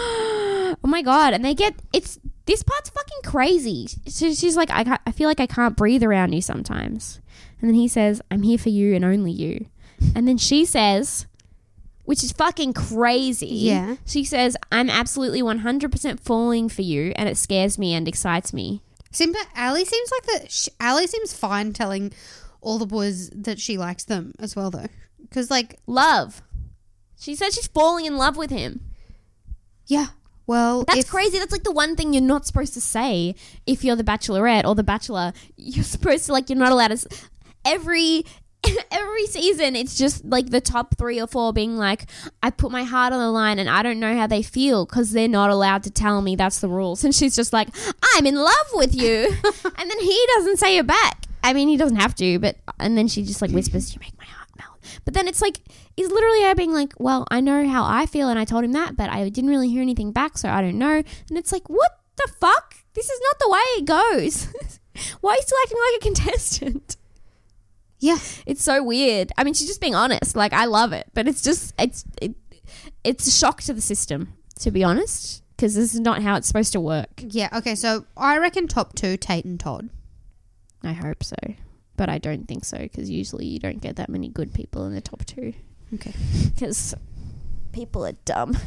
Oh my God. And they get, it's, this part's fucking crazy. So she's like, I, can't, I feel like I can't breathe around you sometimes. And then he says, I'm here for you and only you. And then she says, which is fucking crazy. Yeah. She says, I'm absolutely one hundred percent falling for you and it scares me and excites me. Simba, Ali seems like that. Sh- Ali seems fine telling all the boys that she likes them as well, though. Because, like... Love. She said she's falling in love with him. Yeah. Well, that's if- crazy. That's like the one thing you're not supposed to say if you're the Bachelorette or the Bachelor. You're supposed to, like, you're not allowed to... S- every... Every season, it's just like the top three or four being like, I put my heart on the line and I don't know how they feel because they're not allowed to tell me. That's the rules. And she's just like, I'm in love with you. And then he doesn't say it back. I mean, he doesn't have to, but, and then she just like whispers, you make my heart melt. But then it's like, he's literally her being like, well, I know how I feel and I told him that, but I didn't really hear anything back, so I don't know. And it's like, what the fuck? This is not the way it goes. Why are you still acting like a contestant? Yeah, it's so weird. I mean, she's just being honest. Like, I love it, but it's just it's it, it's a shock to the system, to be honest, because this is not how it's supposed to work. Yeah. Okay. So I reckon top two, Tate and Todd. I hope so, but I don't think so because usually you don't get that many good people in the top two. Okay. Because people are dumb.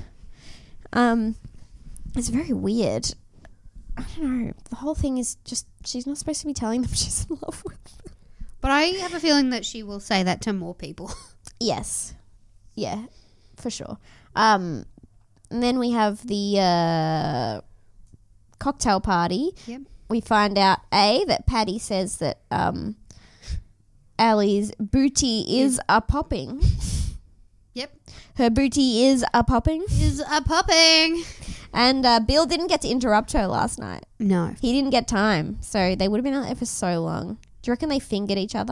Um, it's very weird. I don't know. The whole thing is just she's not supposed to be telling them she's in love with them. But I have a feeling that she will say that to more people. Yes. Yeah, for sure. Um, and then we have the uh, cocktail party. Yep. We find out, A, that Patty says that um, Ali's booty is a popping. Yep. Her booty is a popping. Is a popping. And uh, Bill didn't get to interrupt her last night. No. He didn't get time. So they would have been out there for so long. Do you reckon they fingered each other?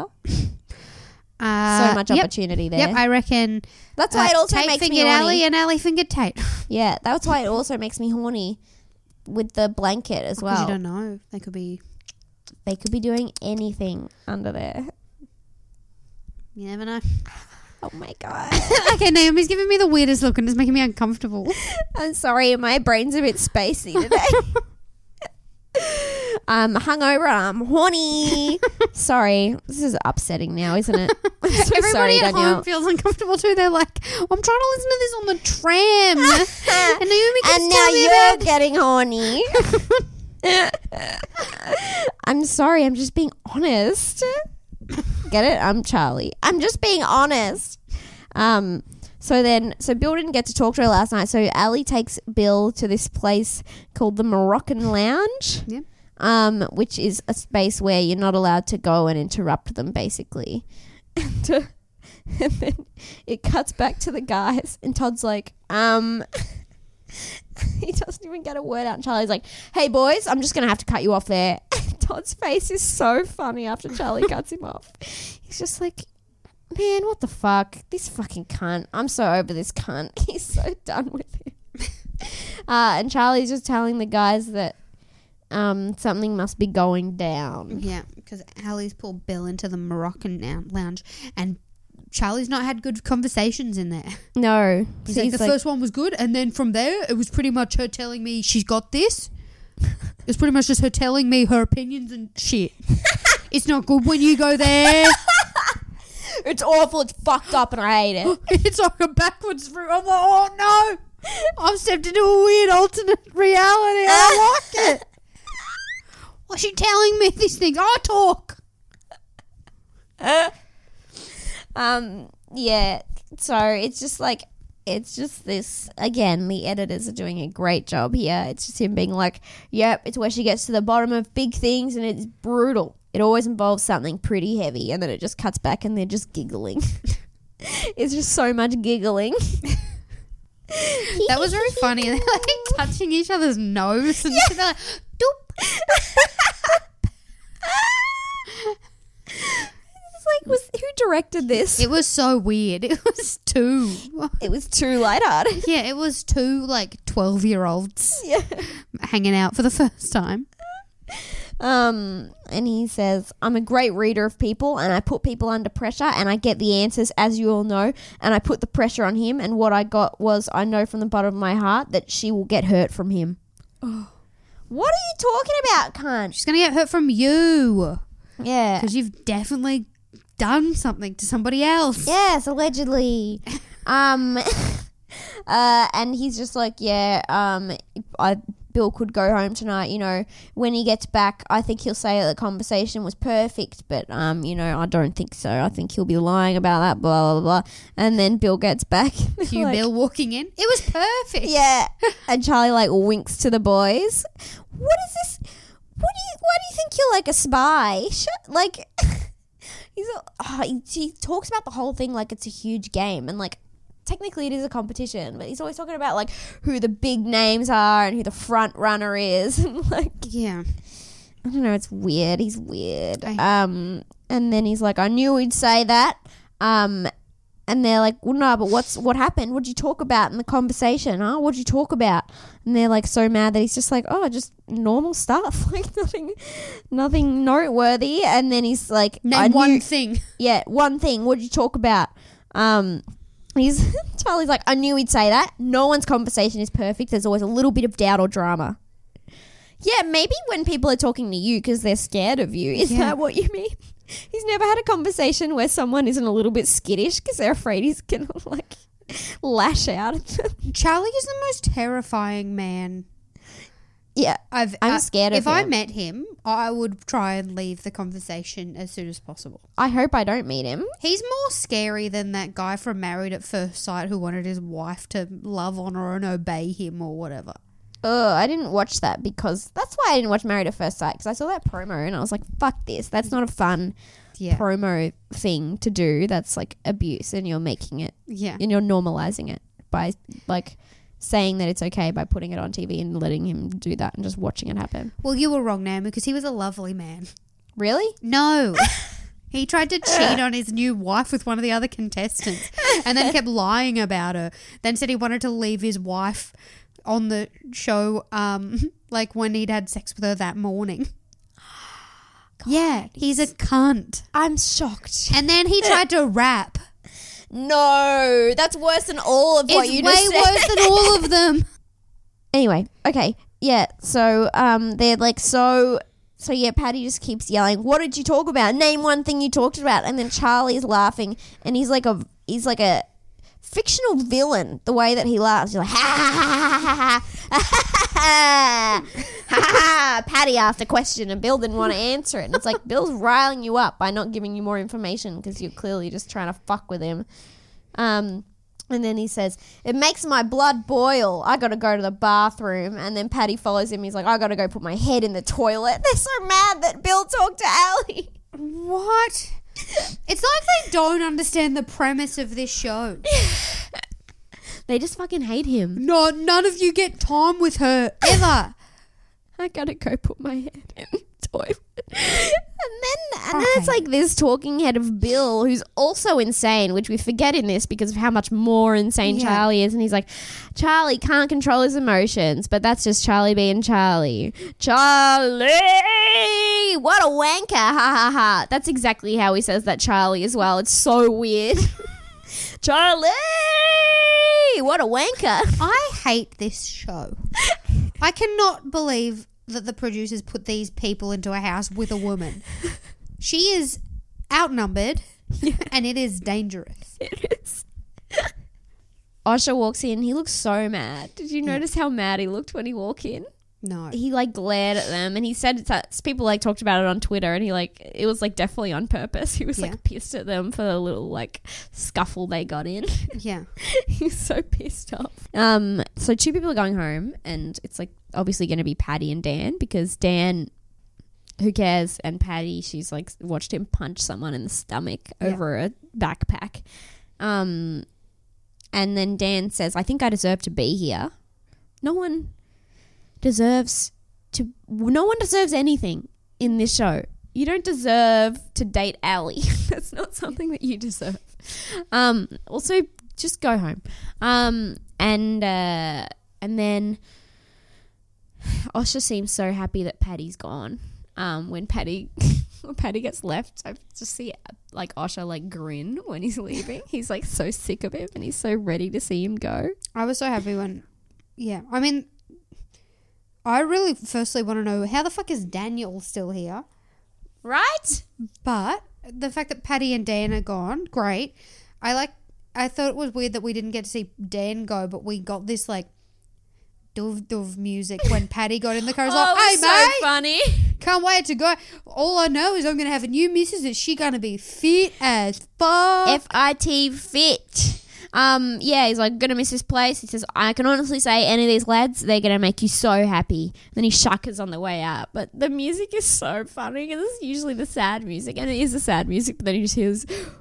Uh, so much yep. opportunity there. Yep, I reckon. That's why uh, it also Tate makes me fingered horny. Ali and Ali fingered Tate. Yeah, that's why it also makes me horny with the blanket as well. Because you don't know. They could be... They could be doing anything under there. You never know. Oh my God. Okay, Naomi's giving me the weirdest look and it's making me uncomfortable. I'm sorry, my brain's a bit spacey today. I'm hungover, I'm horny. Sorry, this is upsetting now, isn't it? I'm so Everybody sorry, at Danielle. home feels uncomfortable too. They're like, I'm trying to listen to this on the tram. And Naomi keeps And now telling me you're about- getting horny. I'm sorry, I'm just being honest. Get it? I'm Charlie. I'm just being honest. Um, so then, so Bill didn't get to talk to her last night. So Ali takes Bill to this place called the Moroccan Lounge, Yep. um, which is a space where you're not allowed to go and interrupt them, basically. And, uh, and then it cuts back to the guys, and Todd's like, um... he doesn't even get a word out. And Charlie's like, hey, boys, I'm just going to have to cut you off there. Todd's face is so funny after Charlie cuts him off. He's just like, man, what the fuck? This fucking cunt. I'm so over this cunt. He's so done with him. uh, and Charlie's just telling the guys that um, something must be going down. Yeah, because Ali's pulled Bill into the Moroccan lounge and Charlie's not had good conversations in there. No. He's So like, the first one was good, and then from there, it was pretty much her telling me she's got this. It was pretty much just her telling me her opinions and shit. It's not good when you go there. It's awful. It's fucked up, and I hate it. It's like a backwards route. I'm like, oh no, I've stepped into a weird alternate reality. I like it. Why's she telling me these things? I talk. um. Yeah. So it's just like it's just this again. The editors are doing a great job here. It's just him being like, "Yep, it's where she gets to the bottom of big things, and it's brutal. It always involves something pretty heavy," and then it just cuts back, and they're just giggling. It's just so much giggling. That was very funny. They're like touching each other's nose and yeah. They're like, doop. It's like, was who directed this? It was so weird. It was two. It was too lighthearted. Yeah, it was two like twelve year olds Yeah. hanging out for the first time. Um, and he says, "I'm a great reader of people, and I put people under pressure, and I get the answers, as you all know, and I put the pressure on him, and what I got was, I know from the bottom of my heart that she will get hurt from him." Oh. What are you talking about, cunt? She's going to get hurt from you. Yeah. Because you've definitely done something to somebody else. Yes, allegedly. um, uh, and he's just like, yeah, um, I... Bill could go home tonight, you know, when he gets back, I think he'll say that the conversation was perfect, but, um, you know, I don't think so. I think he'll be lying about that, blah, blah, blah. And then Bill gets back. Cue like, Bill walking in. It was perfect. Yeah. And Charlie, like, winks to the boys. What is this? What do you, why do you think you're, like, a spy? Shut, like, he's, oh, he, he talks about the whole thing like it's a huge game, and, like, technically it is a competition, but he's always talking about like who the big names are and who the front runner is. And like, yeah, I don't know, it's weird. He's weird. I- um, and then he's like, I knew he'd say that. Um, and they're like, well, no, but what's what happened? What'd you talk about in the conversation? Huh? What'd you talk about? And they're like so mad that he's just like, oh, just normal stuff, like nothing, nothing noteworthy. And then he's like, name I one knew- thing. Yeah, one thing. What'd you talk about? Um. He's Charlie's like, I knew he'd say that. No one's conversation is perfect. There's always a little bit of doubt or drama. Yeah, maybe when people are talking to you because they're scared of you. Is yeah. that what you mean? He's never had a conversation where someone isn't a little bit skittish because they're afraid he's going to like lash out at them. Charlie is the most terrifying man. Yeah, I've, I'm I, scared of if him. If I met him, I would try and leave the conversation as soon as possible. I hope I don't meet him. He's more scary than that guy from Married at First Sight who wanted his wife to love, honour and obey him or whatever. Oh, I didn't watch that because that's why I didn't watch Married at First Sight, because I saw that promo and I was like, fuck this. That's not a fun yeah. promo thing to do. That's like abuse, and you're making it. Yeah. And you're normalizing it by like saying that it's okay by putting it on T V and letting him do that and just watching it happen. Well, you were wrong, Naomi, because he was a lovely man. Really? No. He tried to cheat on his new wife with one of the other contestants and then kept lying about her. Then said he wanted to leave his wife on the show um, like when he'd had sex with her that morning. God, yeah, he's a cunt. I'm shocked. And then he tried to rap. No, that's worse than all of it's what you just said. It's way worse than all of them. Anyway, okay, yeah. So um, they're like so. So yeah, Patty just keeps yelling, "What did you talk about? Name one thing you talked about." And then Charlie's laughing, and he's like a he's like a fictional villain. The way that he laughs, he's like, "Ha ha ha ha ha ha ha ha." Patty asked a question, and Bill didn't want to answer it. And it's like Bill's riling you up by not giving you more information because you're clearly just trying to fuck with him. Um. And then he says, "It makes my blood boil. I got to go to the bathroom." And then Patty follows him. He's like, "I got to go put my head in the toilet." They're so mad that Bill talked to Allie. What? It's like they don't understand the premise of this show. They just fucking hate him. No, none of you get time with her, ever. I got to go put my head in the toilet. then, and then it's like this talking head of Bill, who's also insane, which we forget in this because of how much more insane Yeah. Charlie is. And he's like, Charlie can't control his emotions, but that's just Charlie being Charlie. Charlie, what a wanker! Ha ha ha! That's exactly how he says that Charlie as well. It's so weird. Charlie, what a wanker! I hate this show. I cannot believe that the producers put these people into a house with a woman. She is outnumbered, and it is dangerous. It is. Osher walks in. He looks so mad. Did you notice how mad he looked when he walked in? No. He like glared at them, and he said it's, people like talked about it on Twitter, and he like it was like definitely on purpose. He was Yeah. like pissed at them for the little like scuffle they got in. Yeah. He's so pissed off. Um, so two people are going home, and it's like obviously going to be Paddy and Dan, because Dan, who cares, and Paddy, she's like watched him punch someone in the stomach Yeah. over a backpack. Um, and then Dan says, "I think I deserve to be here." No one deserves to. No one deserves anything in this show. You don't deserve to date Allie. That's not something that you deserve. Um, also, just go home. Um, and uh, and then Osher seems so happy that Paddy's gone. Um, when Paddy when Paddy gets left, I just see like Osher like grin when he's leaving. He's like so sick of him, and he's so ready to see him go. I was so happy when... Yeah. I mean, I really firstly want to know how the fuck is Daniel still here? Right? But the fact that Paddy and Dan are gone, great. I like... I thought it was weird that we didn't get to see Dan go, but we got this like dove dove music when Paddy got in the car. I was like, Oh, hey, it was so mate, funny. can't wait to go. All I know is I'm going to have a new missus and she going to be fit as fuck. F I T fit. Um, yeah, he's like, gonna miss this place. He says, I can honestly say any of these lads, they're gonna make you so happy. Then he shuckers on the way out. But the music is so funny because it's usually the sad music, and it is the sad music, but then he just hears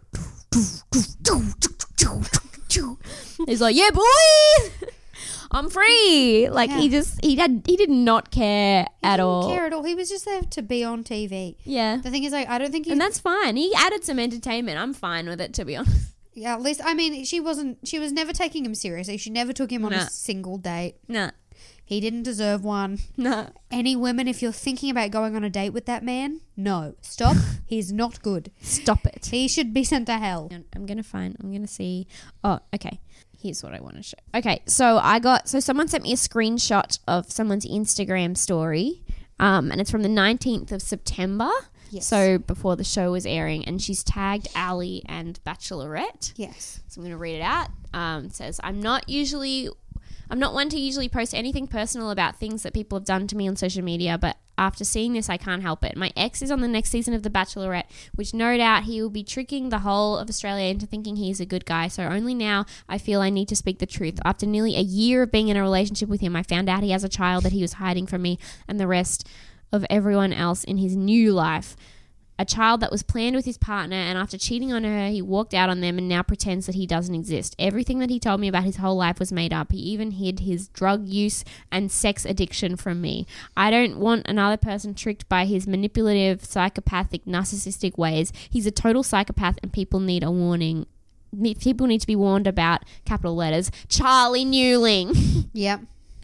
he's like, yeah, boy, I'm free. Like Yeah. he just he had he did not care He at didn't all. care at all. He was just there to be on T V. Yeah. The thing is, like, I don't think he... And that's fine. He added some entertainment. I'm fine with it, to be honest. Yeah, at least, I mean, she wasn't... She was never taking him seriously. She never took him on Nah. a single date. Nah. He didn't deserve one. Nah. Any women, if you're thinking about going on a date with that man, no. Stop. He's not good. Stop it. He should be sent to hell. I'm going to find, I'm going to see. Oh, okay. Here's what I want to show. Okay. So I got, so someone sent me a screenshot of someone's Instagram story. Um, and it's from the nineteenth of September. Yes. So before the show was airing, and she's tagged Ali and Bachelorette. Yes. So I'm going to read it out. Um, it says, I'm not usually, I'm not one to usually post anything personal about things that people have done to me on social media, but after seeing this, I can't help it. My ex is on the next season of The Bachelorette, which no doubt he will be tricking the whole of Australia into thinking he's a good guy. So only now I feel I need to speak the truth. After nearly a year of being in a relationship with him, I found out he has a child that he was hiding from me and the rest of everyone else in his new life. A child that was planned with his partner, and after cheating on her, he walked out on them and now pretends that he doesn't exist. Everything that he told me about his whole life was made up. He even hid his drug use and sex addiction from me. I don't want another person tricked by his manipulative, psychopathic, narcissistic ways. He's a total psychopath, and people need a warning. People need to be warned about, capital letters, Charlie Newling. Yep.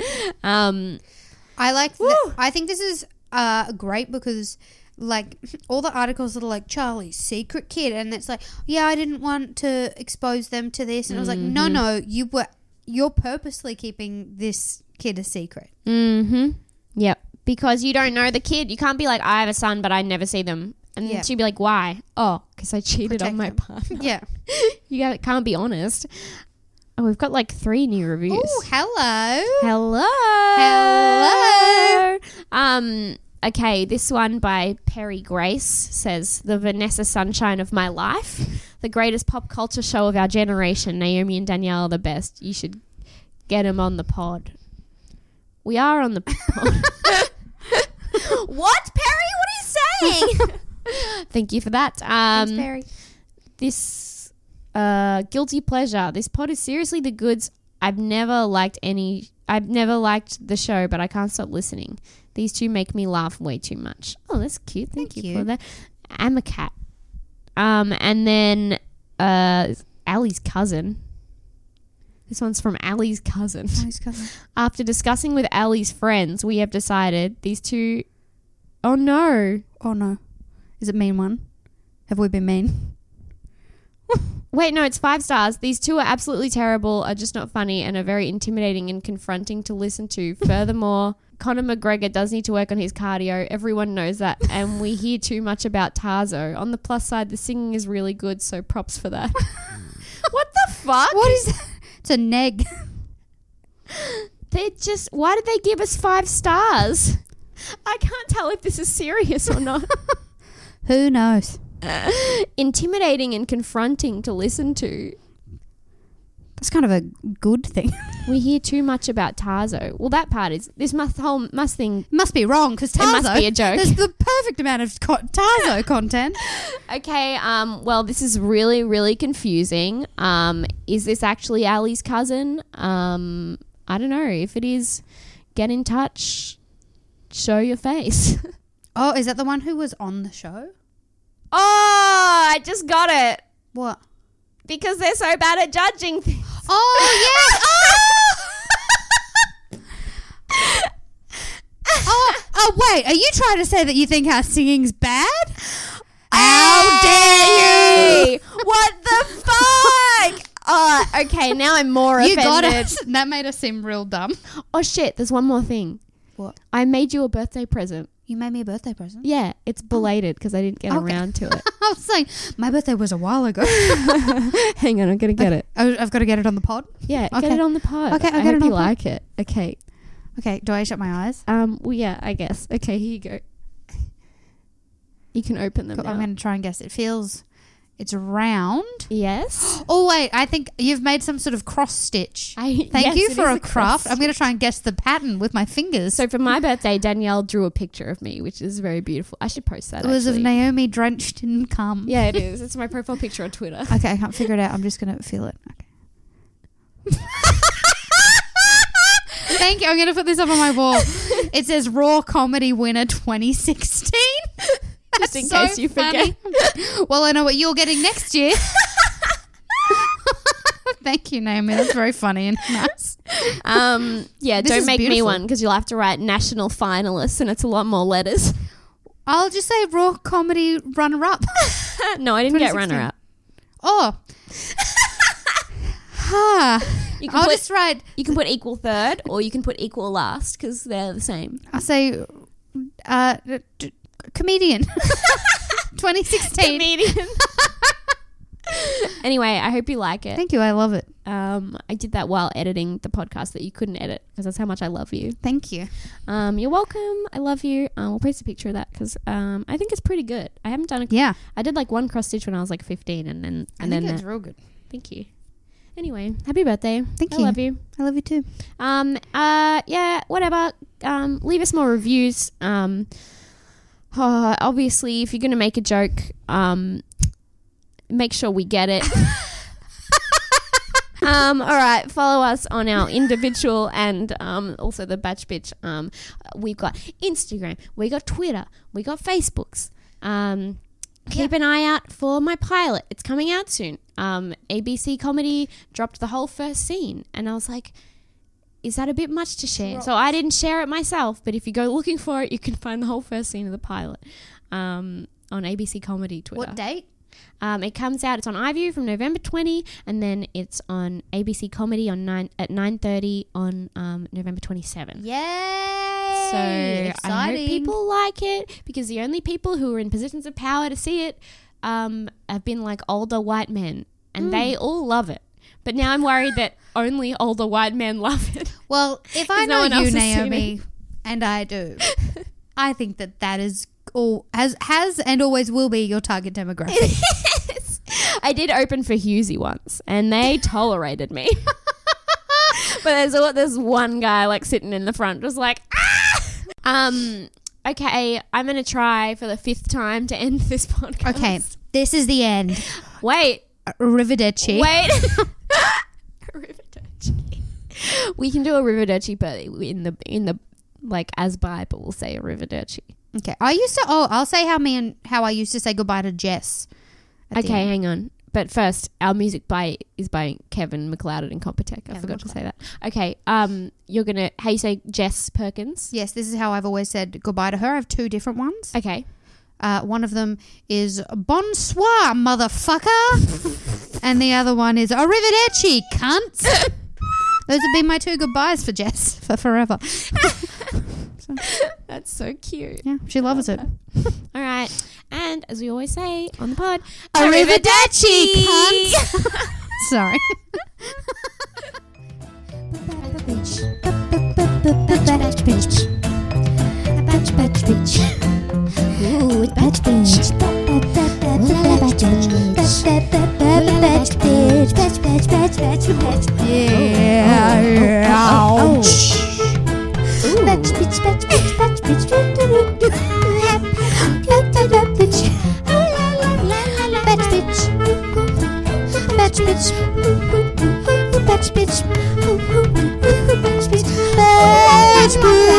um, I like that. I think this is uh, great because... like all the articles that are like Charlie's secret kid, and it's like, yeah, I didn't want to expose them to this, and I was like, no, no, you were, you're purposely keeping this kid a secret. Mm-hmm. Yep. Because you don't know the kid. You can't be like, I have a son, but I never see them. And Yeah. she'd be like, why? Oh, because I cheated Protect on my them. partner. Yeah. You gotta- can't be honest. Oh, we've got like three new reviews. Oh, hello. Hello. Hello. Um. Okay, this one by Perry Grace says, the Vanessa Sunshine of my life, the greatest pop culture show of our generation. Naomi and Danielle are the best. You should get them on the pod. We are on the pod. What, Perry? What are you saying? Thank you for that. Um, Thanks, Perry. This uh, guilty pleasure. This pod is seriously the goods. I've never liked any. I've never liked the show, but I can't stop listening. These two make me laugh way too much. Oh, that's cute. Thank, Thank you, you. for that. Amakat. Um, and then uh, Ali's cousin. This one's from Ali's cousin. Ali's cousin. After discussing with Ali's friends, we have decided these two... Oh, no. Oh, no. Is it mean one? Have we been mean? Wait, no, it's five stars. These two are absolutely terrible, are just not funny, and are very intimidating and confronting to listen to. Furthermore, Conor McGregor does need to work on his cardio. Everyone knows that. And we hear too much about Tarzo. On the plus side, the singing is really good, so props for that. What the fuck? What is that? It's a neg. They just... Why did they give us five stars? I can't tell if this is serious or not. Who knows? Intimidating and confronting to listen to. That's kind of a good thing. We hear too much about Tarzo. Well, that part is... This must whole must thing... Must be wrong, because Tarzo... It must be a joke. There's the perfect amount of co- Tarzo content. Okay, um, well, this is really, really confusing. Um, is this actually Ali's cousin? Um, I don't know. If it is, get in touch. Show your face. Oh, is that the one who was on the show? Oh, I just got it. What? Because they're so bad at judging things. Oh, yes. oh! oh! Oh, wait. Are you trying to say that you think our singing's bad? How dare you? What the fuck? Oh, okay, now I'm more You offended. got us. That made us seem real dumb. Oh, shit, there's one more thing. What? I made you a birthday present. You made me a birthday present? Yeah, it's belated because I didn't get Okay. around to it. I was saying, my birthday was a while ago. Hang on, I'm going to get it. Oh, I've got to get it on the pod? Yeah, Okay. get it on the pod. Okay, I'll I get hope it on you the pod. like it. Okay. Okay, do I shut my eyes? Um. Well, yeah, I guess. Okay, here you go. You can open them I'm now. going to try and guess. It feels... It's round. Yes. Oh, wait. I think you've made some sort of cross stitch. I, Thank yes, you it for is a craft. I'm going to try and guess the pattern with my fingers. So for my birthday, Danielle drew a picture of me, which is very beautiful. I should post that. it was actually. of Naomi drenched in cum. Yeah, it is. It's my profile picture on Twitter. Okay, I can't figure it out. I'm just going to feel it. Okay. Thank you. I'm going to put this up on my wall. It says Raw Comedy Winner twenty sixteen. Just in That's case so you funny. forget. Well, I know what you're getting next year. Thank you, Naomi. That's very funny and nice. Um, yeah, This don't is make me beautiful. one because you'll have to write national finalists and it's a lot more letters. I'll just say Raw Comedy Runner-Up. No, I didn't get twenty sixteen. runner-up. Oh. Ha. You can I'll put just write, you can put equal third or you can put equal last because they're the same. I'll say uh, d- d- comedian. twenty sixteen. Comedian. Anyway, I hope you like it. Thank you. I love it. Um, I did that while editing the podcast that you couldn't edit because that's how much I love you. Thank you. Um, you're welcome. I love you. Um, we'll post a picture of that because um, I think it's pretty good. I haven't done a Yeah. I did like one cross stitch when I was like fifteen, and then I and think then it's uh, real good. thank you. Anyway, happy birthday. Thank I you. love you. I love you too. Um. Uh. Yeah. Whatever. Um. Leave us more reviews. Um. uh, obviously, if you're gonna make a joke, um, make sure we get it. Um, all right, follow us on our individual and um, also the Batch Bitch. Um, we've got Instagram, we got Twitter, we got Facebooks. Um, keep an eye out for my pilot. It's coming out soon. Um, A B C Comedy dropped the whole first scene, and I was like, is that a bit much to share? So I didn't share it myself, but if you go looking for it, you can find the whole first scene of the pilot um, on A B C Comedy Twitter. What date? Um, it comes out. It's on iView from November twentieth, and then it's on A B C Comedy on nine at nine thirty on um, November twenty-seventh. Yay! So I Exciting. hope people like it because the only people who are in positions of power to see it um, have been like older white men, and Hmm. they all love it. But now I'm worried that only older white men love it. Well, if I 'Cause no know one else you, has seen Naomi, and I do, I think that that is all has has and always will be your target demographic. I did open for Husey once, and they tolerated me. But there's a, there's one guy like sitting in the front, just like ah. Um. Okay, I'm gonna try for the fifth time to end this podcast. Okay, this is the end. Wait. Arrivederci. Wait. Arrivederci. We can do a Arrivederci, but in the in the like as by, but we'll say Arrivederci. Okay. I used to, oh, I'll say how me and how I used to say goodbye to Jess. at the Okay, end. hang on. But first, our music by is by Kevin McLeod and Compotech. I Kevin forgot to McLeod. say that. Okay, um, you're gonna how you say Jess Perkins? Yes, this is how I've always said goodbye to her. I have two different ones. Okay. Uh, one of them is bonsoir, motherfucker. And the other one is arrivederci, cunts. Those have been my two goodbyes for Jess for forever. So, That's so cute. yeah, she loves it. All right, and as we always say on the pod, Arrivederci, cunts. Sorry. Ooh, it's batch bitch. Batch bitch. Batch bitch. Batch bitch. Batch bitch. Batch bitch. Yeah. Ouch. Batch bitch. Batch bitch. Batch bitch. Batch bitch. Batch bitch. Batch bitch. Batch bitch. Batch bitch. Batch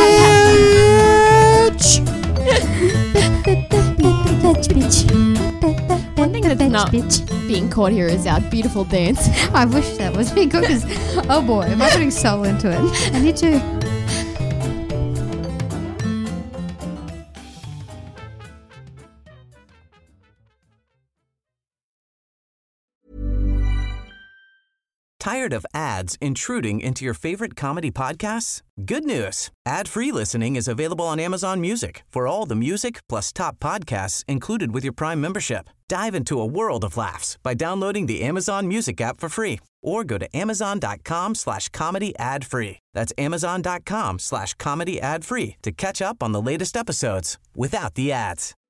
bitch. One thing that's not being caught here is our beautiful dance. I wish that was me because, oh boy, am I putting soul into it. I need to. Tired of ads intruding into your favorite comedy podcasts? Good news. Ad-free listening is available on Amazon Music for all the music plus top podcasts included with your Prime membership. Dive into a world of laughs by downloading the Amazon Music app for free or go to amazon.com slash comedy ad free. That's amazon.com slash comedy ad free to catch up on the latest episodes without the ads.